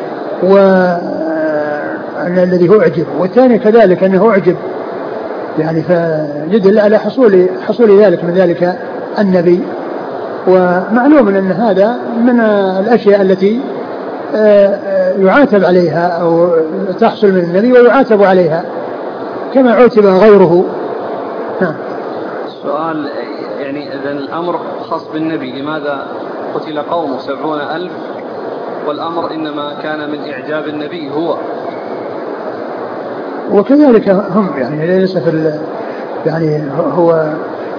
Speaker 2: والذي هو أعجب، والثاني كذلك أنه أعجب، يعني فيدل على حصول حصول ذلك من ذلك النبي. ومعلوم أن هذا من الأشياء التي يعاتب عليها أو تحصل من النبي ويعاتب عليها كما عاتب غيره. نعم.
Speaker 1: السؤال يعني إذا الأمر خاص بالنبي، لماذا قتل قومه سبعون ألف والأمر إنما كان من إعجاب النبي هو؟
Speaker 2: وكذلك هم يعني ليس في يعني هو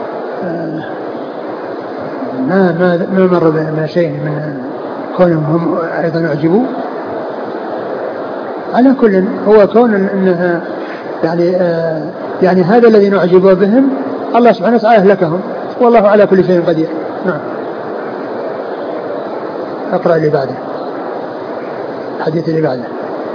Speaker 2: ما ما ما مر من شيء من كونهم هم أيضا يعجبوا. على كل هو كون انها يعني آه يعني هذا الذي نعجب بهم الله سبحانه وتعالى أهلكهم والله على كل شيء قدير. نعم. اقرأ اللي بعده الحديث اللي بعده.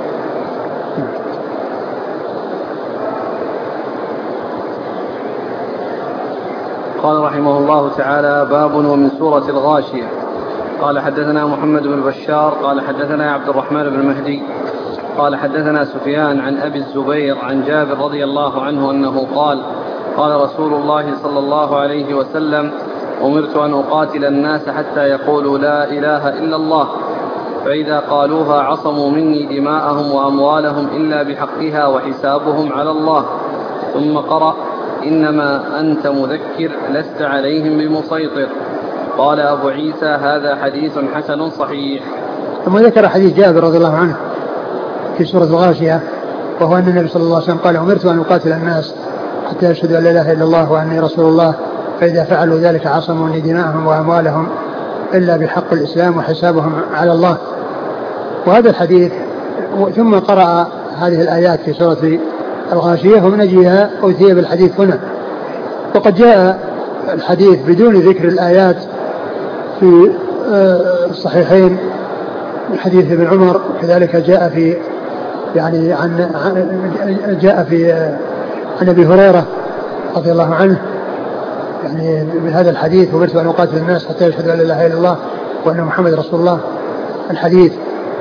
Speaker 1: قال رحمه الله تعالى: باب ومن سورة الغاشية. قال حدثنا محمد بن بشار قال حدثنا عبد الرحمن بن مهدي قال حدثنا سفيان عن أبي الزبير عن جابر رضي الله عنه أنه قال: قال رسول الله صلى الله عليه وسلم: أمرت أن أقاتل الناس حتى يقولوا لا إله إلا الله، فإذا قالوها عصموا مني دماءهم وأموالهم إلا بحقها وحسابهم على الله. ثم قرأ: إنما أنت مذكر لست عليهم بمسيطر. قال أبو عيسى: هذا حديث حسن صحيح.
Speaker 2: ثم ذكر حديث جابر رضي الله عنه في سورة الغاشية، وهو أن النبي صلى الله عليه وسلم قال: أمرت أن أقاتل الناس حتى يشهدوا أن لا إله إلا الله وأني رسول الله، فإذا فعلوا ذلك عصموا مني دماءهم وأموالهم إلا بحق الإسلام وحسابهم على الله. وهذا الحديث ثم قرأ هذه الآيات في سورة الغاشية ومن أجلها أوتي بالحديث هنا. وقد جاء الحديث بدون ذكر الآيات في الصحيحين من حديث ابن عمر، كذلك جاء في يعني عن جاء في عن أبي هريرة رضي الله عنه يعني بهذا الحديث: أمرت أن أقاتل الناس حتى يشهدوا أن لا إله إلا الله وأن محمد رسول الله الحديث.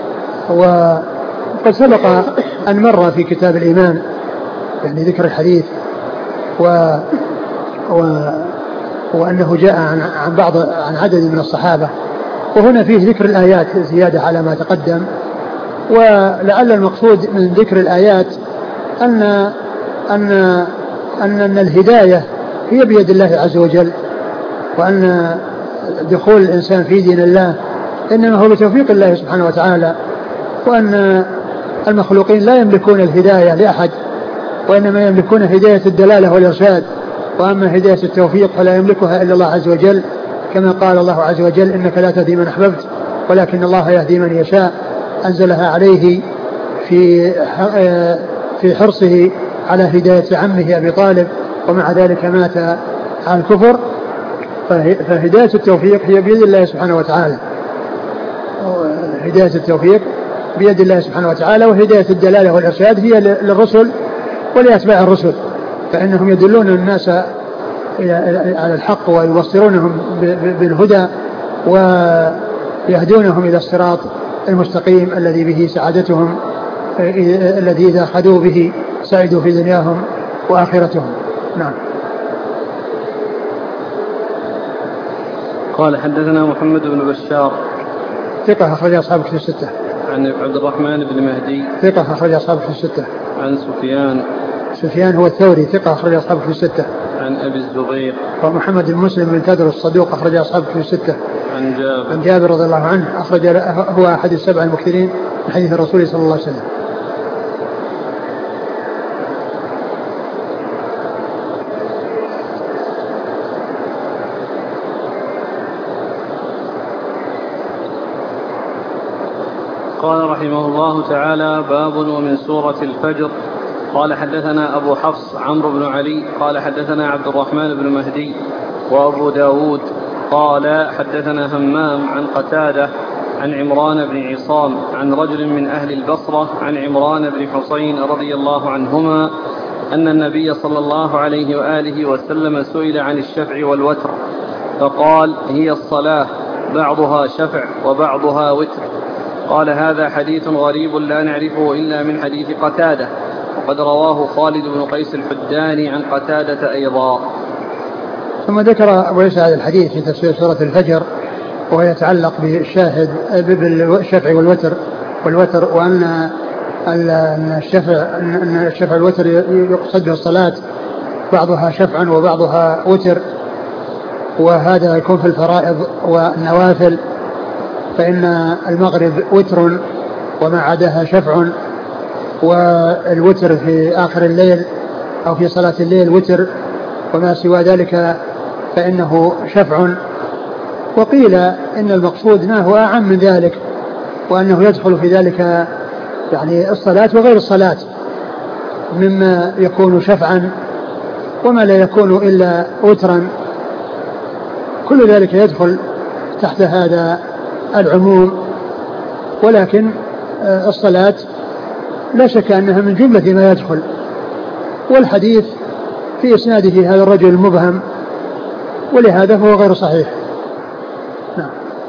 Speaker 2: وقد سبق أن مر في كتاب الإيمان يعني ذكر الحديث و, و وأنه جاء عن, عن بعض عن عدد من الصحابة، وهنا فيه ذكر الآيات زيادة على ما تقدم. ولعل المقصود من ذكر الآيات أن أن أن, أن الهداية هي بيد الله عز وجل، وأن دخول الإنسان في دين الله إنما هو بتوفيق الله سبحانه وتعالى، وأن المخلوقين لا يملكون الهداية لأحد، وإنما يملكون هداية الدلالة والإرشاد، وأما هداية التوفيق فلا يملكها إلا الله عز وجل، كما قال الله عز وجل: إنك لا تهدي من أحببت ولكن الله يهدي من يشاء. أنزلها عليه في في حرصه على هداية عمه أبي طالب، ومع ذلك مات على الكفر. فهداية التوفيق هي بيد الله سبحانه وتعالى، هداية التوفيق بيد الله سبحانه وتعالى، وهداية الدلالة والإرشاد هي للرسل ولأتباع الرسل، فإنهم يدلون الناس على الحق ويوصلونهم بالهدى ويهدونهم إلى الصراط المستقيم الذي به سعادتهم، الذي إذا أخذوا به سعدوا في دنياهم وآخرتهم. نعم.
Speaker 1: قال حدثنا محمد بن بشار
Speaker 2: ثقة أخرج أصحاب كتب الستة.
Speaker 1: عن عبد الرحمن بن مهدي
Speaker 2: ثقة أخرج أصحاب كتب الستة.
Speaker 1: عن سفيان
Speaker 2: سفيان هو الثوري ثقة أخرج أصحاب كتب الستة.
Speaker 1: عن أبي الزبير
Speaker 2: ومحمد بن مسلم بن تدر الصدوق أخرج أصحاب كتب الستة.
Speaker 1: عن جابر
Speaker 2: عن جابر رضي الله عنه أخرج هو أحد السبع المكثرين من حديث الرسول صلى الله عليه وسلم.
Speaker 1: قال رحمه الله تعالى: باب ومن سورة الفجر. قال حدثنا أبو حفص عمرو بن علي قال حدثنا عبد الرحمن بن مهدي وأبو داود قال حدثنا همام عن قتادة عن عمران بن عصام عن رجل من أهل البصرة عن عمران بن حسين رضي الله عنهما أن النبي صلى الله عليه وآله وسلم سئل عن الشفع والوتر فقال: هي الصلاة بعضها شفع وبعضها وتر. قال: هذا حديث غريب لا نعرفه إلا من حديث قتادة، وقد رواه خالد بن قيس الحداني عن قتادة أيضا.
Speaker 2: ثم ذكر أبو عيسى هذا الحديث في تفسير سورة الفجر، وهو يتعلق بالشاهد بالشفع والوتر والوتر وأن الشفع أن الشفع والوتر يقصد به الصلاة بعضها شفع وبعضها وتر، وهذا يكون في الفرائض والنوافل، فإن المغرب وتر وما عداها شفع، والوتر في آخر الليل أو في صلاة الليل وتر، وما سوى ذلك فإنه شفع. وقيل إن المقصود ما هو أعم من ذلك، وأنه يدخل في ذلك يعني الصلاة وغير الصلاة مما يكون شفعا وما لا يكون إلا وترا، كل ذلك يدخل تحت هذا العموم. ولكن الصلاة لا شك أنها من جملة ما يدخل. والحديث في إسناده هذا الرجل المبهم، ولهذا هو غير صحيح. نعم.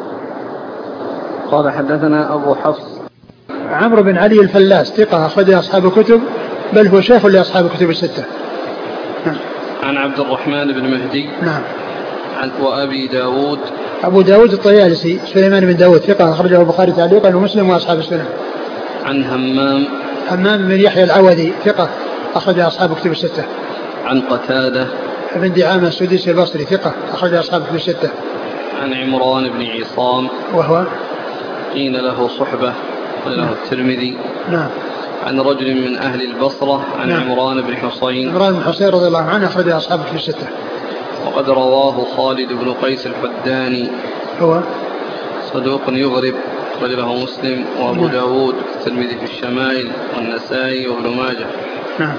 Speaker 1: قال حدثنا أبو حفص
Speaker 2: عمرو بن علي الفلاس ثقة أخرج أصحاب الكتب، بل هو شيخ لأصحاب الكتب الستة.
Speaker 1: نعم. عن عبد الرحمن بن مهدي.
Speaker 2: نعم.
Speaker 1: عن وأبي داود.
Speaker 2: أبو داود الطيالسي سليمان بن داود ثقة أخرجه البخاري تعليقا ومسلم وأصحاب السنن.
Speaker 1: عن همام.
Speaker 2: همام بن يحيى العوذي ثقة أخرج أصحاب الكتب الستة.
Speaker 1: عن قتادة
Speaker 2: بن دعامة السديسي البصري ثقة أخرج أصحاب الكتب الستة.
Speaker 1: عن عمران بن عصام
Speaker 2: وهو
Speaker 1: قيل له صحبة قال له الترمذي.
Speaker 2: نعم.
Speaker 1: عن رجل من أهل البصرة عن نعم. عمران بن حصين.
Speaker 2: عمران بن حصين رضي الله عنه أخرج أصحاب الكتب الستة.
Speaker 1: وقد رواه خالد بن قيس الحداني
Speaker 2: هو
Speaker 1: صدوق يغرب أخرج له مسلم وأبو نعم. داود والترمذي في الشمائل والنسائي وابن ماجه.
Speaker 2: نعم.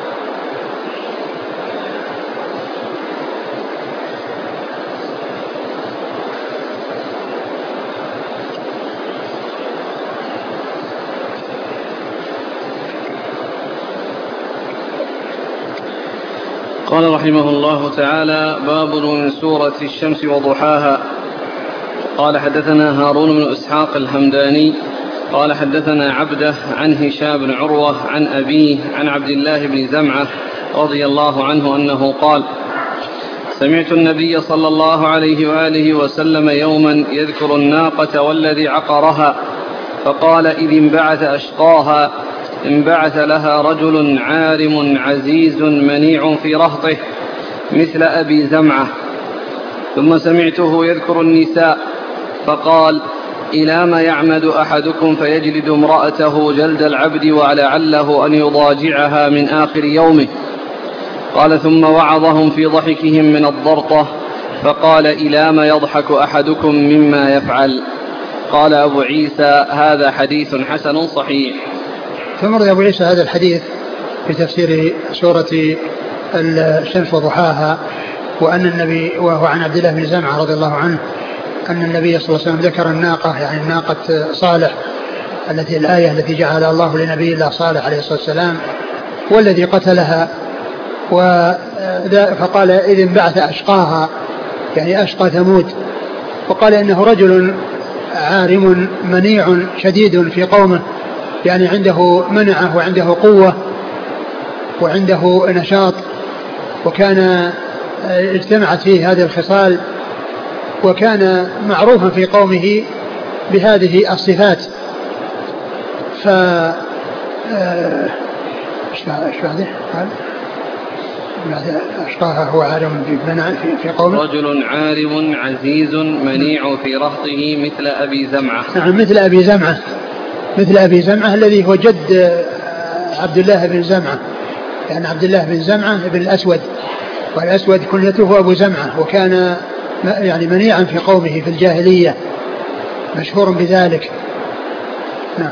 Speaker 1: قال رحمه الله تعالى: باب من سورة الشمس وضحاها. قال حدثنا هارون بن إسحاق الهمداني قال حدثنا عبده عن هشام بن عروة عن أبيه عن عبد الله بن زمعة رضي الله عنه أنه قال: سمعت النبي صلى الله عليه وآله وسلم يوما يذكر الناقة والذي عقرها، فقال: إذ انبعث أشقاها انبعث لها رجل عارم عزيز منيع في رهطه مثل أبي زمعة. ثم سمعته يذكر النساء فقال: إلى ما يعمد أحدكم فيجلد امرأته جلد العبد ولعله أن يضاجعها من آخر يومه. قال: ثم وعظهم في ضحكهم من الضرطة فقال: إلى ما يضحك أحدكم مما يفعل. قال أبو عيسى: هذا حديث حسن صحيح.
Speaker 2: ثم رد أبو عيسى هذا الحديث في تفسير سورة الشمس وضحاها، وأن النبي وهو عن عبد الله بن زمعة رضي الله عنه أن النبي صلى الله عليه وسلم ذكر الناقة، يعني ناقة صالح التي الآية التي جعل الله لنبي الله صالح عليه الصلاة والسلام والذي قتلها، فقال: إذ انبعث أشقاها، يعني أشقى ثمود. وقال إنه رجل عارم منيع شديد في قومه، يعني عنده منعه وعنده قوة وعنده نشاط، وكان اجتمعت فيه هذه الخصال، وكان معروفا في قومه بهذه الصفات. ف ايش بعده؟ قال أشقاها هو عارم في قومه،
Speaker 1: رجل عارم عزيز منيع في رهطه مثل أبي زمعة.
Speaker 2: نعم، مثل أبي زمعة، مثل أبي زمعة الذي هو جد عبد الله بن زمعة، يعني عبد الله بن زمعة بن الأسود، والأسود كنيته أبو زمعة، وكان يعني منيعا في قومه في الجاهلية، مشهور بذلك. نعم.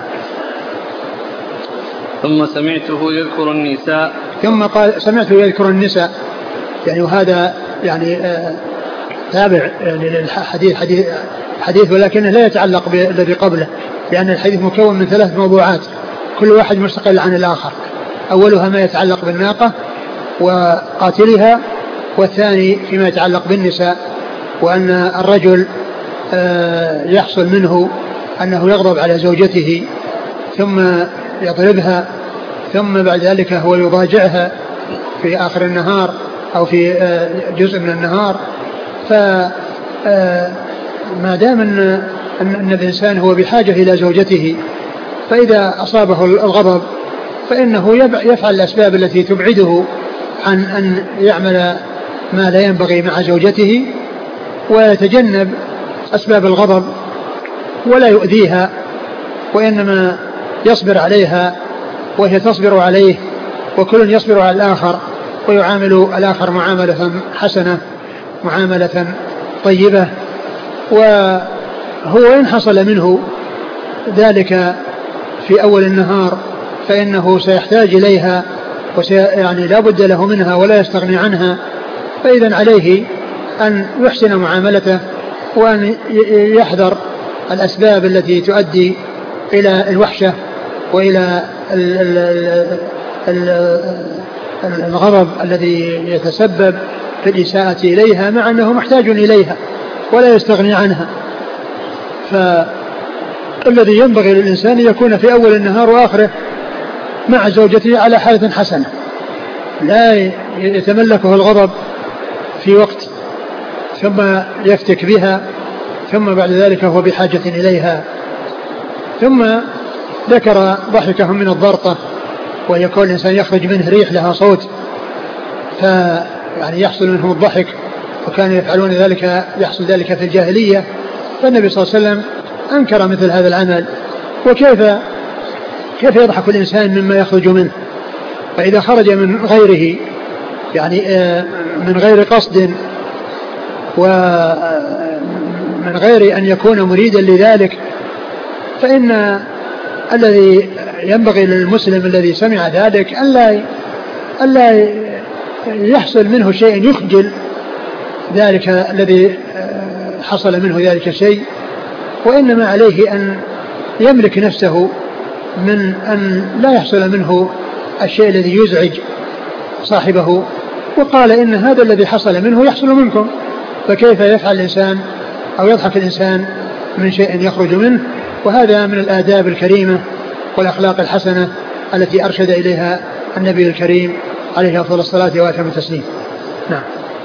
Speaker 1: ثم سمعته يذكر النساء،
Speaker 2: ثم قال: سمعته يذكر النساء، يعني وهذا يعني آه تابع يعني للحديث حديث, حديث ولكنه لا يتعلق بالذي قبله، لأن الحديث مكون من ثلاث موضوعات كل واحد مستقل عن الآخر. أولها ما يتعلق بالناقة وقاتلها، والثاني فيما يتعلق بالنساء، وأن الرجل آه يحصل منه أنه يغضب على زوجته ثم يضربها، ثم بعد ذلك هو يضاجعها في آخر النهار أو في جزء من النهار. فما دام أن, أن الإنسان هو بحاجة إلى زوجته، فإذا أصابه الغضب فإنه يفعل الأسباب التي تبعده عن أن يعمل ما لا ينبغي مع زوجته، ويتجنب أسباب الغضب ولا يؤذيها، وإنما يصبر عليها وهي تصبر عليه، وكل يصبر على الآخر ويعامل الآخر معاملة حسنة معاملة طيبة. وهو إن حصل منه ذلك في أول النهار فإنه سيحتاج إليها وسي يعني لا بد له منها ولا يستغني عنها، فإذا عليه أن يحسن معاملته وأن يحذر الأسباب التي تؤدي إلى الوحشة وإلى الغضب الذي يتسبب في الإساءة إليها، مع أنه محتاج إليها ولا يستغني عنها. فالذي ينبغي للإنسان يكون في أول النهار وآخره مع زوجته على حالة حسنة، لا يتملكه الغضب في وقت ثم يفتك بها ثم بعد ذلك هو بحاجة إليها. ثم ذكر ضحكهم من الضرطة، ويكون الإنسان يخرج منه ريح لها صوت فيعني يحصل منهم الضحك، وكانوا يفعلون ذلك يحصل ذلك في الجاهلية. فالنبي صلى الله عليه وسلم أنكر مثل هذا العمل، وكيف كيف يضحك الإنسان مما يخرج منه. فإذا خرج من غيره يعني من غير قصد ومن غير أن يكون مريدا لذلك، فإن الذي ينبغي للمسلم الذي سمع ذلك ألا ألا يحصل منه شيء يخجل ذلك الذي حصل منه ذلك الشيء، وإنما عليه أن يملك نفسه من أن لا يحصل منه الشيء الذي يزعج صاحبه. وقال إن هذا الذي حصل منه يحصل منكم، فكيف يفعل الإنسان أو يضحك الإنسان من شيء يخرج منه. وهذا من الآداب الكريمة والأخلاق الحسنة التي أرشد إليها النبي الكريم عليه أفضل الصلاة وأتم التسليم. نعم.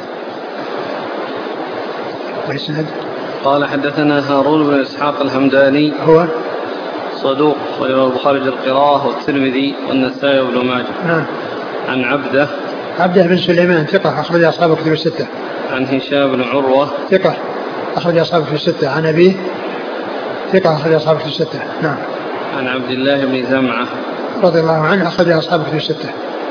Speaker 1: قال حدثنا هارون بن إسحاق الهمداني
Speaker 2: هو
Speaker 1: صدوق وله البخاري القراءة والترمذي والنسائي وابن ماجه.
Speaker 2: نعم.
Speaker 1: عن عبده
Speaker 2: عبده بن سليمان ثقة أخرج أصحاب كتب الستة.
Speaker 1: عن هشام بن عروة
Speaker 2: ثقة أخرج أصحاب كتب الستة. عن أبيه ثقة أخرج أصحاب كتب الستة. نعم.
Speaker 1: عن عبد الله بن زمعة
Speaker 2: رضي الله عنه أخرج أصحاب كتب الستة.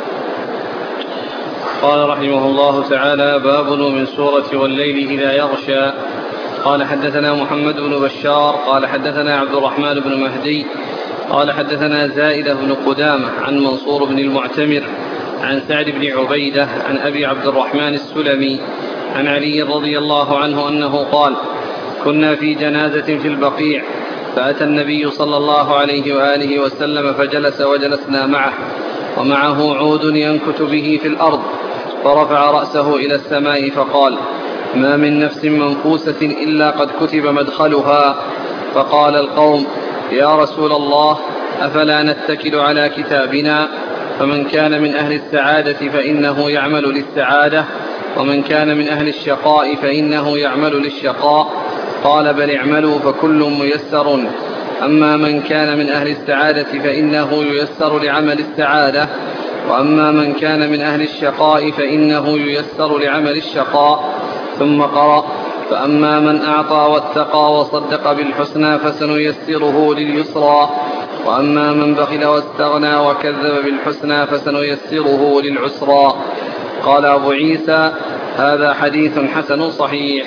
Speaker 1: قال رحمه الله تعالى: باب من سورة والليل إذا يغشى. قال حدثنا محمد بن بشار قال حدثنا عبد الرحمن بن مهدي قال حدثنا زائدة بن قدامة عن منصور بن المعتمر عن سعد بن عبيدة عن أبي عبد الرحمن السلمي عن علي رضي الله عنه أنه قال: كنا في جنازة في البقيع فأتى النبي صلى الله عليه وآله وسلم فجلس وجلسنا معه ومعه عود ينكت به في الأرض، فرفع رأسه إلى السماء فقال: ما من نفس منفوسة إلا قد كتب مدخلها. فقال القوم: يا رسول الله، أفلا نتكل على كتابنا؟ فمن كان من أهل السعادة فإنه يعمل للسعادة، ومن كان من أهل الشقاء فإنه يعمل للشقاء. قال: بل اعملوا فكل ميسر، أما من كان من أهل السعادة فإنه ييسر لعمل السعادة، وأما من كان من أهل الشقاء فإنه ييسر لعمل الشقاء. ثم قرأ: فأما من أعطى واتقى وصدق بالحسنى فسنيسره لليسرى، وأما من بخل واستغنى وكذب بالحسنى فسنيسره للعسرى. قال أبو عيسى: هذا حديث حسن صحيح.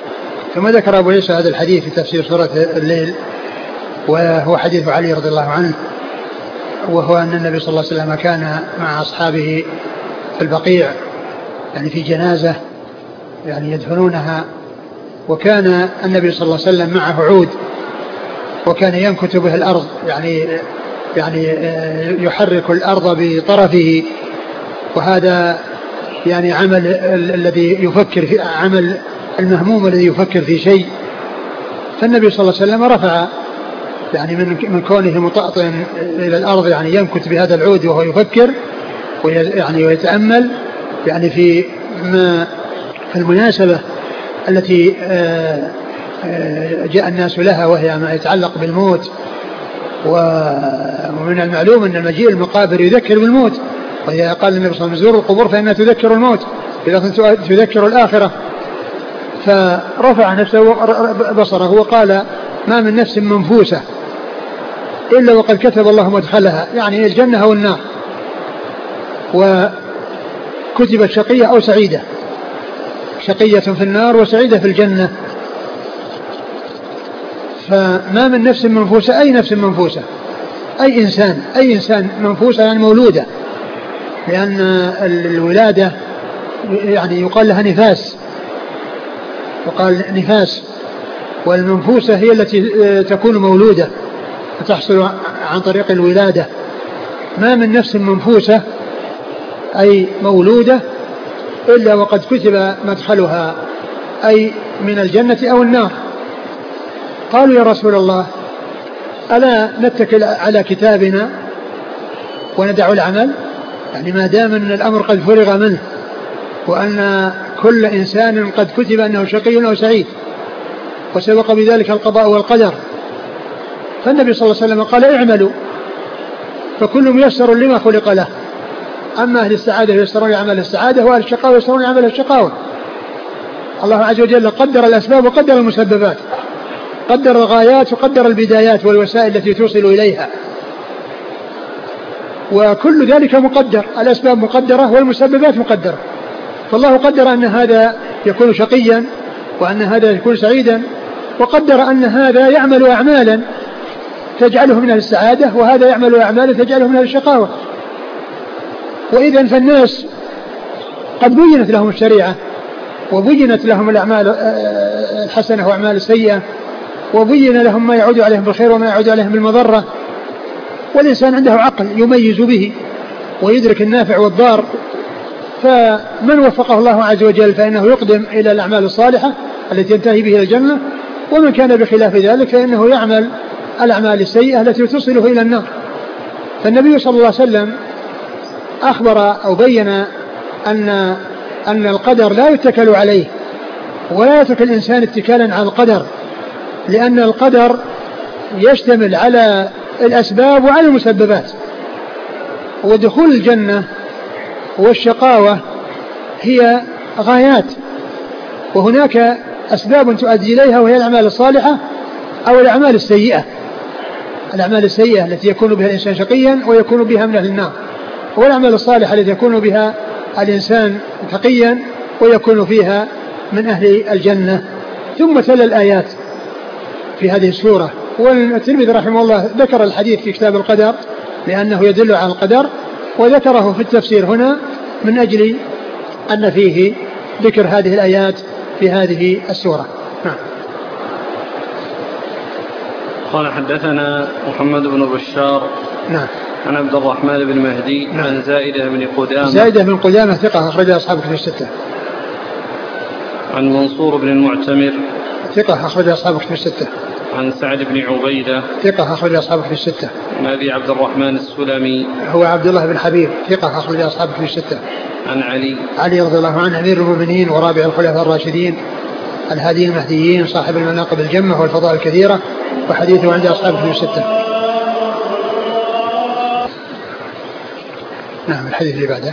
Speaker 2: ثم ذكر أبو عيسى هذا الحديث في تفسير سورة الليل، وهو حديث علي رضي الله عنه، وهو أن النبي صلى الله عليه وسلم كان مع أصحابه في البقيع يعني في جنازة يعني يدفنونها، وكان النبي صلى الله عليه وسلم معه عود وكان ينكت به الأرض يعني يعني يحرك الأرض بطرفه، وهذا يعني عمل الذي يفكر في عمل المهموم الذي يفكر في شيء. فالنبي صلى الله عليه وسلم رفع يعني من من كونه مطأطئا إلى الأرض يعني ينكت بهذا العود وهو يفكر ويعني ويتأمل يعني في ما في المناسبة التي جاء الناس لها، وهي ما يتعلق بالموت. ومن المعلوم أن المجيء المقابر يذكر بالموت، وإذا قال النبي صلى الله عليه وسلم: زوروا القبور فإنها تذكر الموت، إذا تذكر الآخرة. فرفع نفسه بصره وقال: ما من نفس منفوسة إلا وقد كتب الله مدخلها، يعني الجنة أو النار، وكتبت شقية أو سعيدة، شقية في النار وسعيدة في الجنة. فما من نفس منفوسة، أي نفس منفوسة، أي إنسان، أي إنسان منفوسة يعني مولودة، لأن الولادة يعني يقال لها نفاس، يقال نفاس، والمنفوسة هي التي تكون مولودة وتحصل عن طريق الولادة. ما من نفس منفوسة أي مولودة إلا وقد كتب مدخلها، أي من الجنة أو النار. قالوا يا رسول الله ألا نتكل على كتابنا وندع العمل؟ يعني ما دام أن الأمر قد فرغ منه وأن كل إنسان قد كتب أنه شقي أو سعيد وسبق بذلك القضاء والقدر. فالنبي صلى الله عليه وسلم قال اعملوا فكل ميسر لما خلق له، أما أهل السعادة ييسرون لعمل السعادة، وأهل الشقاوة ييسرون لعمل الشقاوة. الله عز وجل قدر الأسباب وقدر المسببات، قدر الغايات وقدر البدايات والوسائل التي توصل إليها، وكل ذلك مقدر، الأسباب مقدرة والمسببات مقدرة. فالله قدر أن هذا يكون شقيا وأن هذا يكون سعيدا، وقدر أن هذا يعمل أعمالا تجعله من أهل السعادة وهذا يعمل أعمالا تجعله من أهل الشقاوة. وإذن فالناس قد بينت لهم الشريعة وبينت لهم الأعمال الحسنة وأعمال السيئة، وبين لهم ما يعود عليهم بالخير وما يعود عليهم بالمضرة، والإنسان عنده عقل يميز به ويدرك النافع والضار. فمن وفقه الله عز وجل فإنه يقدم إلى الأعمال الصالحة التي ينتهي به إلى الجنة، ومن كان بخلاف ذلك فإنه يعمل الأعمال السيئة التي تصله إلى النار. فالنبي صلى الله عليه وسلم أخبر أو بين أن أن القدر لا يتكل عليه ولا يترك الإنسان اتكالا على القدر، لأن القدر يشتمل على الأسباب وعلى المسببات. ودخول الجنة والشقاوة هي غايات، وهناك أسباب تؤدي إليها وهي الأعمال الصالحة أو الأعمال السيئة، الأعمال السيئة التي يكون بها الإنسان شقيا ويكون بها من أهل النار، والأعمال الصالحة التي يكون بها الإنسان تقيا ويكون فيها من أهل الجنة. ثم تلا الآيات في هذه السورة. والترمذي رحمه الله ذكر الحديث في كتاب القدر لأنه يدل على القدر، وذكره في التفسير هنا من أجل أن فيه ذكر هذه الآيات في هذه السورة. نعم.
Speaker 1: قال حدثنا محمد بن بشار
Speaker 2: نعم
Speaker 1: عن عبد الرحمن بن مهدي نعم. عن زائدة بن قدامة
Speaker 2: زائدة بن قدامة ثقة أخرج أصحاب الكتب الستة.
Speaker 1: عن منصور بن المعتمر
Speaker 2: ثقة أخرج أصحاب الكتب الستة.
Speaker 1: عن سعد بن عبيدة
Speaker 2: ثقة أخرج أصحاب الكتب الستة.
Speaker 1: عن أبي عبد الرحمن السلمي
Speaker 2: هو عبد الله بن حبيب ثقة أخرج أصحاب الكتب الستة.
Speaker 1: عن علي
Speaker 2: علي رضي الله عنه أمير المؤمنين ورابع الخلفاء الراشدين الهاديين المهديين صاحب المناقب الجمة والفضائل الكثيرة، وحديثه عند أصحاب الكتب الستة. نعم. الحديث اللي بعده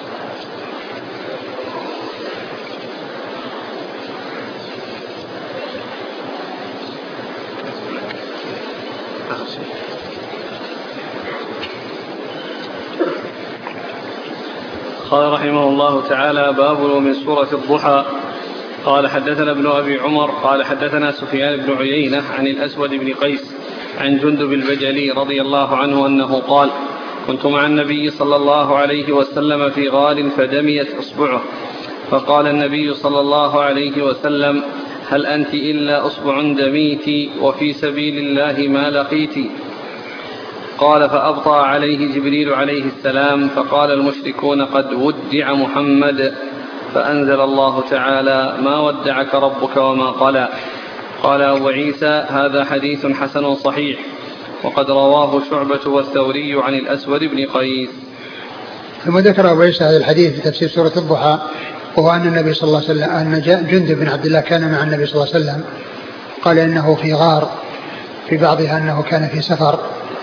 Speaker 1: قال رحمه الله تعالى: باب من سورة الضحى. قال حدثنا ابن أبي عمر قال حدثنا سفيان بن عيينة عن الأسود بن قيس عن جندب البجلي رضي الله عنه أنه قال: كنت مع النبي صلى الله عليه وسلم في غار فدميت إصبعه، فقال النبي صلى الله عليه وسلم: هل أنت إلا أصبع دميت وفي سبيل الله ما لقيت؟ قال: فأبطأ عليه جبريل عليه السلام فقال المشركون: قد ودع محمد، فأنزل الله تعالى: ما ودعك ربك وما قلى. قال أبو عيسى: هذا حديث حسن صحيح، وقد رواه شعبة والثوري عن الأسود بن قيس.
Speaker 2: ثم ذكر أبو عيسى هذا الحديث في تفسير سورة الضحى، وهو أن النبي صلى الله عليه وسلم أن جندب بن عبد الله كان مع النبي صلى الله عليه وسلم، قال إنه في غار، في بعضها أنه كان في سفر،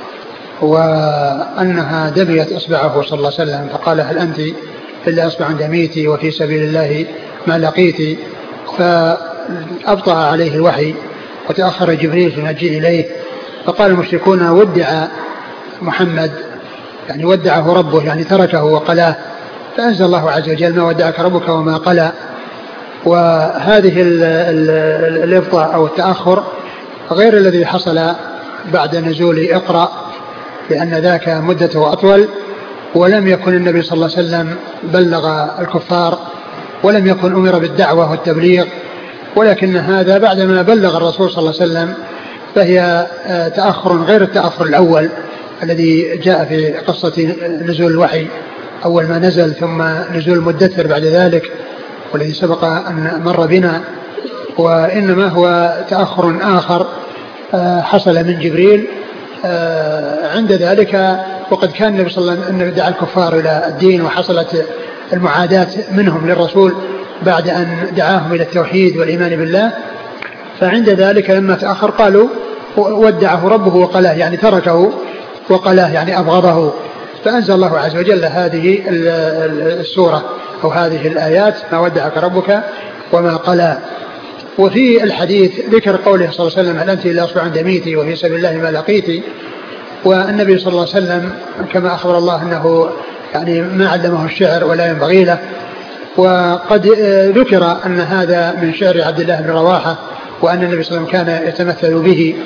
Speaker 2: وأنها دميت إصبعه صلى الله عليه وسلم، فقال: هل أنت إلا أصبع دميتي وفي سبيل الله ما لقيت؟ فأبطأ عليه الوحي وتأخر جبريل في المجيء إليه، فقال المشركون ودع محمد، يعني ودعه ربه، يعني تركه وقلاه. فأنزل الله عز وجل ما ودعك ربك وما قلى. وهذه الإبطاء أو التأخر غير الذي حصل بعد نزول اقرأ، لأن ذاك مدته أطول، ولم يكن النبي صلى الله عليه وسلم بلغ الكفار، ولم يكن أمر بالدعوة والتبليغ، ولكن هذا بعدما بلغ الرسول صلى الله عليه وسلم، فهي تأخر غير التأخر الأول الذي جاء في قصة نزول الوحي، أول ما نزل، ثم نزول المدثر بعد ذلك، والذي سبق أن مر بنا. وإنما هو تأخر آخر حصل من جبريل عند ذلك، وقد كان النبي صلى الله عليه وسلم دعا الكفار إلى الدين، وحصلت المعاداة منهم للرسول بعد أن دعاهم إلى التوحيد والإيمان بالله. فعند ذلك لما تأخر قالوا ودعه ربه وقلاه، يعني تركه وقلاه، يعني أبغضه. فأنزل الله عز وجل هذه السورة أو هذه الآيات ما ودعك ربك وما قلى. وفي الحديث ذكر قوله صلى الله عليه وسلم هل أنت إلا أصبع عند ميتي وفي سبيل الله ما لقيتي. والنبي صلى الله عليه وسلم كما أخبر الله أنه يعني ما علمه الشعر ولا ينبغي له. وقد ذكر أن هذا من شعر عبد الله بن رواحة، وأن النبي صلى الله عليه وسلم كان يتمثل به،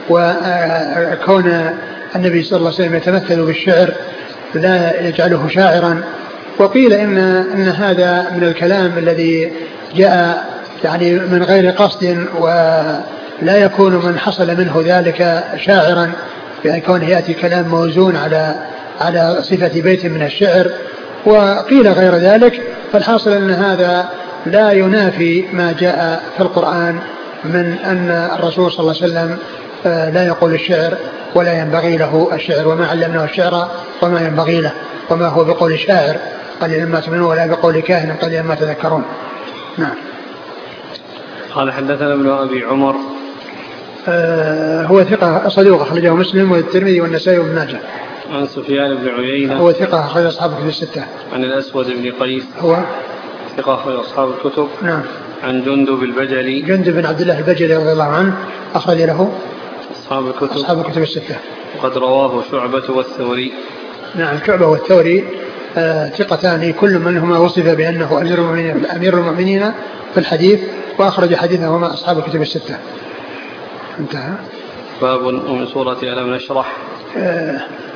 Speaker 2: وكون النبي صلى الله عليه وسلم يتمثل بالشعر لا يجعله شاعرا. وقيل إن, إن هذا من الكلام الذي جاء يعني من غير قصد، ولا يكون من حصل منه ذلك شاعرا، يعني كونه يأتي كلام موزون على على صفة بيت من الشعر. وقيل غير ذلك. فالحاصل أن هذا لا ينافي ما جاء في القرآن من أن الرسول صلى الله عليه وسلم لا يقول الشعر ولا ينبغي له الشعر، وما علمناه الشعر وما ينبغي له، وما هو بقول شاعر قليلا ما تؤمنون ولا بقول كاهن قليلا ما تذكرون. نعم.
Speaker 1: قال حدثنا ابن أبي عمر.
Speaker 2: آه هو ثقة صدوق أخرجه مسلم والترمذي والنسائي وابن ماجه.
Speaker 1: عن سفيان بن عيينة.
Speaker 2: هو ثقة أخرج أصحاب الكتب الستة.
Speaker 1: عن الأسود بن قيس.
Speaker 2: هو
Speaker 1: ثقة أخرج أصحاب الكتب.
Speaker 2: نعم.
Speaker 1: عن جندب البجلي.
Speaker 2: جندب بن عبد الله البجلي رضي الله عنه أخرج له
Speaker 1: أصحاب الكتب.
Speaker 2: أصحاب الكتب الستة.
Speaker 1: وقد رواه شعبة والثوري.
Speaker 2: نعم. شعبة والثوري آه ثقتان كل منهما وصف بأنه أمير المؤمنين, أمير المؤمنين في الحديث، وأخرج حديثهما أصحاب الكتب الستة. انتهى.
Speaker 1: باب من سورة ألم نشرح.
Speaker 2: آه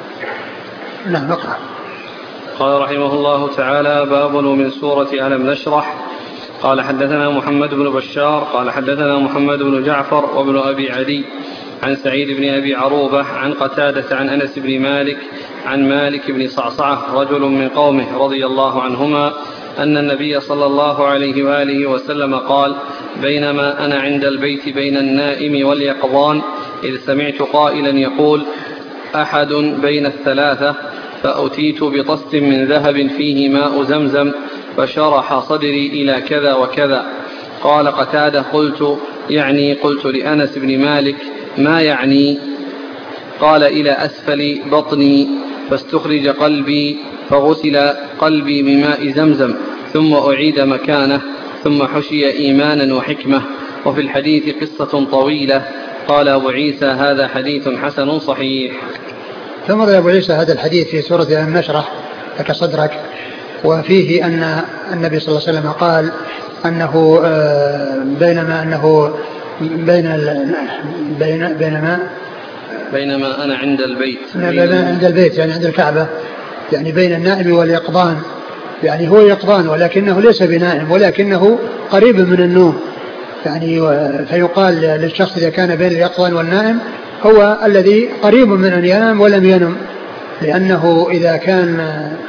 Speaker 2: نعم نقرأ.
Speaker 1: قال رحمه الله تعالى باب من سورة ألم نشرح. قال حدثنا محمد بن بشار قال حدثنا محمد بن جعفر وابن أبي عدي عن سعيد بن أبي عروبة عن قتادة عن أنس بن مالك عن مالك بن صعصعة رجل من قومه رضي الله عنهما أن النبي صلى الله عليه وآله وسلم قال بينما أنا عند البيت بين النائم واليقظان إذ سمعت قائلا يقول أحد بين الثلاثة فأتيت بطست من ذهب فيه ماء زمزم فشرح صدري إلى كذا وكذا. قال قتادة قلت يعني قلت لأنس بن مالك ما يعني؟ قال إلى أسفل بطني فاستخرج قلبي فغسل قلبي بماء زمزم ثم أعيد مكانه ثم حشي إيمانا وحكمة. وفي الحديث قصة طويلة. قال أبو عيسى هذا حديث حسن صحيح.
Speaker 2: ثم روى أبو عيسى هذا الحديث في سورة ألم نشرح لك صدرك، وفيه أن النبي صلى الله عليه وسلم قال أنه بينما أنه بين بين بينما
Speaker 1: بينما أنا عند البيت
Speaker 2: عند البيت يعني عند الكعبة، يعني بين النائم واليقظان، يعني هو يقظان ولكنه ليس بنائم ولكنه قريب من النوم، يعني فيقال للشخص إذا كان بين اليقظان والنائم هو الذي قريب من أن ينام ولم ينم، لأنه إذا كان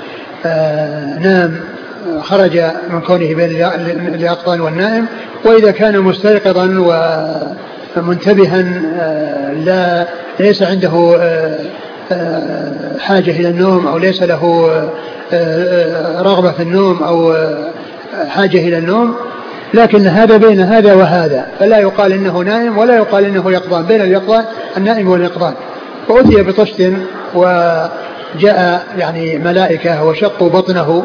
Speaker 2: نام خرج من كونه بين اليقظان والنائم، وإذا كان مستيقظا ومنتبها لا ليس عنده حاجة إلى النوم أو ليس له رغبة في النوم أو حاجة إلى النوم، لكن هذا بين هذا وهذا، فلا يقال إنه نائم ولا يقال إنه يقظان، بين اليقظان النائم واليقظان. فأتي بطشت وجاء يعني ملائكة وشقوا بطنه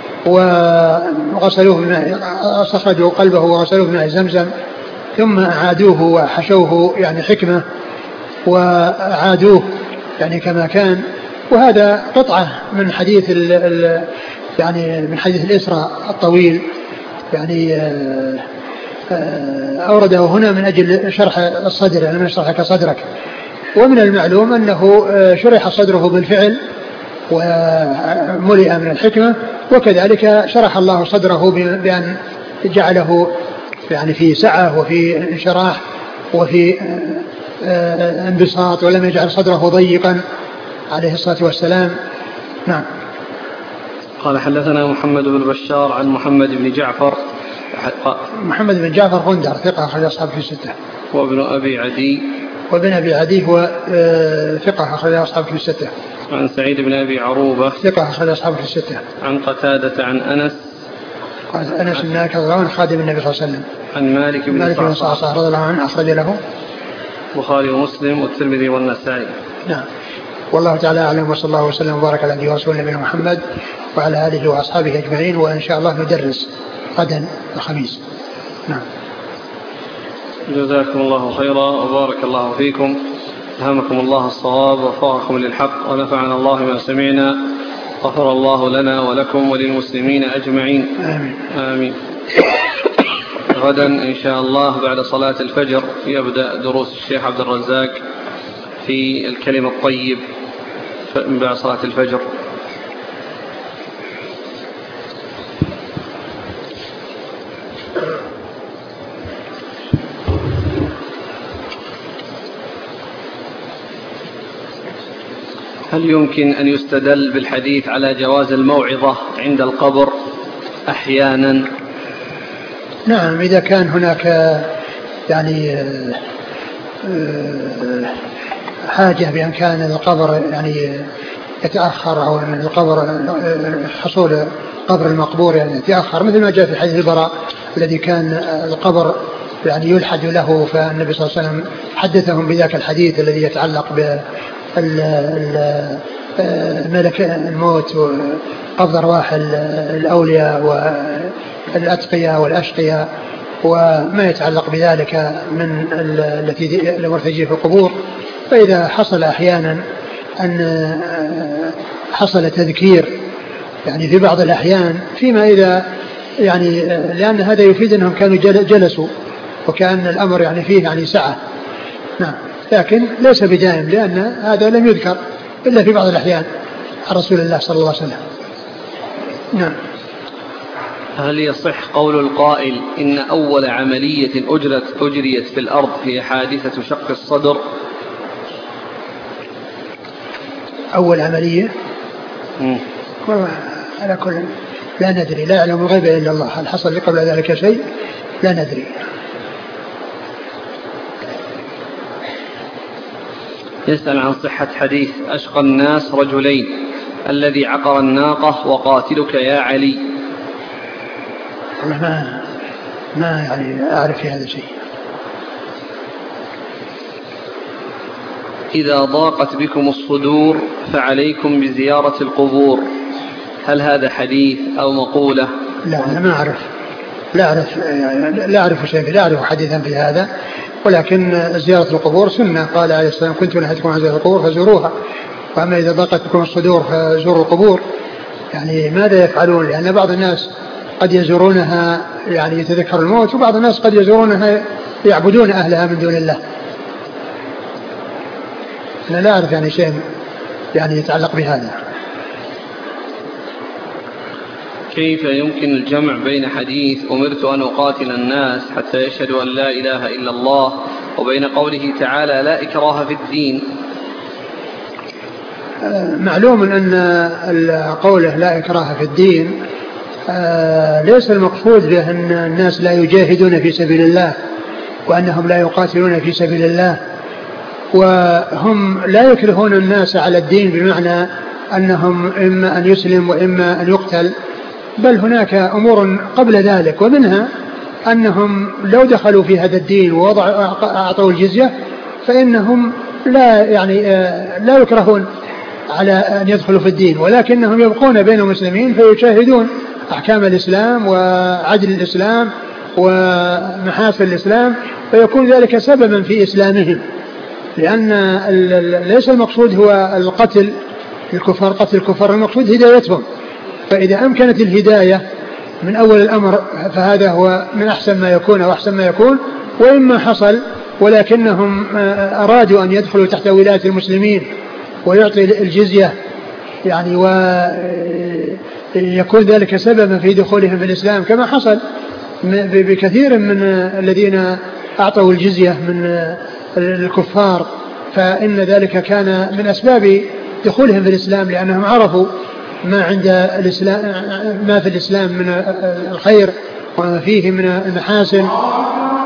Speaker 2: وغسلوه، استخرجوا قلبه وغسلوه بماء زمزم ثم أعادوه وحشوه يعني حكمة وعادوه يعني كما كان. وهذا قطعة من حديث ال ال يعني من حديث الإسراء الطويل يعني أورده هنا من أجل شرح الصدر، يعني من شرحك صدرك. ومن المعلوم أنه شرح صدره بالفعل وملئ من الحكمة، وكذلك شرح الله صدره بأن جعله يعني في سعة وفي انشراح وفي انبساط، ولم يجعل صدره ضيقا عليه الصلاة والسلام. نعم.
Speaker 1: قال حدثنا محمد بن بشار عن محمد بن جعفر.
Speaker 2: محمد بن جعفر غندر ثقة أخرج أصحاب في الستة.
Speaker 1: وابن أبي عدي.
Speaker 2: وابن أبي عدي هو ثقة أخرج أصحاب في الستة.
Speaker 1: عن سعيد بن أبي عروبة
Speaker 2: ثقة أخرج أصحاب في الستة.
Speaker 1: عن قتادة عن أنس.
Speaker 2: أنس بن مالك رضي الله عنه خادم النبي صلى الله عليه وسلم.
Speaker 1: عن مالك بن
Speaker 2: صعصع رضي الله عنه أخرج له
Speaker 1: البخاري ومسلم والترمذي والنسائي.
Speaker 2: نعم. والله تعالى أعلم، وصلى الله وسلم وبارك على نبينا ورسوله نبينا محمد وعلى آله وأصحابه أجمعين. وإن شاء الله ندرس غدا الخميس. نعم.
Speaker 1: جزاكم الله خيرا وبارك الله فيكم، ألهمكم الله الصواب ووفقكم للحق، ونفعنا الله ما سمعنا، غفر الله لنا ولكم وللمسلمين أجمعين.
Speaker 2: آمين.
Speaker 1: آمين. غدا إن شاء الله بعد صلاة الفجر يبدأ دروس الشيخ عبد الرزاق في الكلم الطيب بعد صلاة الفجر. هل يمكن أن يستدل بالحديث على جواز الموعظة عند القبر أحيانا؟
Speaker 2: نعم، إذا كان هناك يعني حاجة بأن كان القبر يعني يتأخر، أو أن القبر حصول قبر المقبور يعني يتأخر، مثل ما جاء في حديث البراء الذي كان القبر يعني يلحد له، فالنبي صلى الله عليه وسلم حدثهم بذاك الحديث الذي يتعلق بملك الموت وقبض أرواح الأولياء والأتقياء والأشقياء وما يتعلق بذلك من التي المرتجي في القبور. فإذا حصل أحيانا أن حصل تذكير يعني في بعض الأحيان، فيما إذا يعني لأن هذا يفيد أنهم كانوا جلسوا وكأن الأمر يعني فيه يعني سعة. نعم، لكن ليس بدائم، لأن هذا لم يذكر إلا في بعض الأحيان عن رسول الله صلى الله عليه وسلم. نعم.
Speaker 1: هل يصح قول القائل إن أول عملية أجرت أجريت في الأرض هي حادثة شق الصدر؟
Speaker 2: أول عملية على كل لا ندري، لا يعلم الغيب إلا الله. هل حصل قبل ذلك شيء؟ لا ندري.
Speaker 1: يسأل عن صحة حديث أشقى الناس رجلين الذي عقر الناقة وقاتلك يا علي.
Speaker 2: ما ما يعني أعرف في هذا شيء.
Speaker 1: إذا ضاقت بكم الصدور فعليكم بزيارة القبور، هل هذا حديث أو مقولة؟
Speaker 2: لا أنا ما أعرف، لا أعرف لا أعرف شيء، لا أعرف حديثا في هذا، ولكن زيارة القبور سنة. قال عليه السلام كنت نهيتكم عن زيارة القبور فزوروها، وأما إذا ضاقت بكم الصدور فزوروا القبور. يعني ماذا يفعلون؟ لأن بعض الناس قد يزورونها يعني يتذكر الموت، وبعض الناس قد يزورونها يعبدون أهلها من دون الله. أنا لا أعرف يعني شيء يعني يتعلق بهذا.
Speaker 1: كيف يمكن الجمع بين حديث أمرت أن أقاتل الناس حتى يشهدوا أن لا إله إلا الله وبين قوله تعالى لا إكراه في الدين؟
Speaker 2: معلوم أن قوله لا إكراه في الدين ليس المقصود به أن الناس لا يجاهدون في سبيل الله وأنهم لا يقاتلون في سبيل الله، وهم لا يكرهون الناس على الدين بمعنى أنهم إما أن يسلم وإما أن يقتل، بل هناك أمور قبل ذلك، ومنها أنهم لو دخلوا في هذا الدين وأعطوا الجزية فإنهم لا يعني لا يكرهون على أن يدخلوا في الدين، ولكنهم يبقون بين المسلمين فيشاهدون أحكام الإسلام وعدل الإسلام ومحاسن الإسلام، فيكون ذلك سببا في إسلامهم. لأن ليس المقصود هو القتل الكفار، قتل الكفار، المقصود هدايتهم. فإذا أمكنت الهداية من أول الأمر فهذا هو من أحسن ما يكون أو أحسن ما يكون. وإما حصل ولكنهم أرادوا أن يدخلوا تحت ولاية المسلمين ويعطي الجزية يعني ويكون ذلك سببا في دخولهم في الإسلام كما حصل بكثير من الذين أعطوا الجزية من الكفار، فإن ذلك كان من أسباب دخولهم في الإسلام لأنهم عرفوا ما عند الإسلام، ما في الإسلام من الخير وما فيه من المحاسن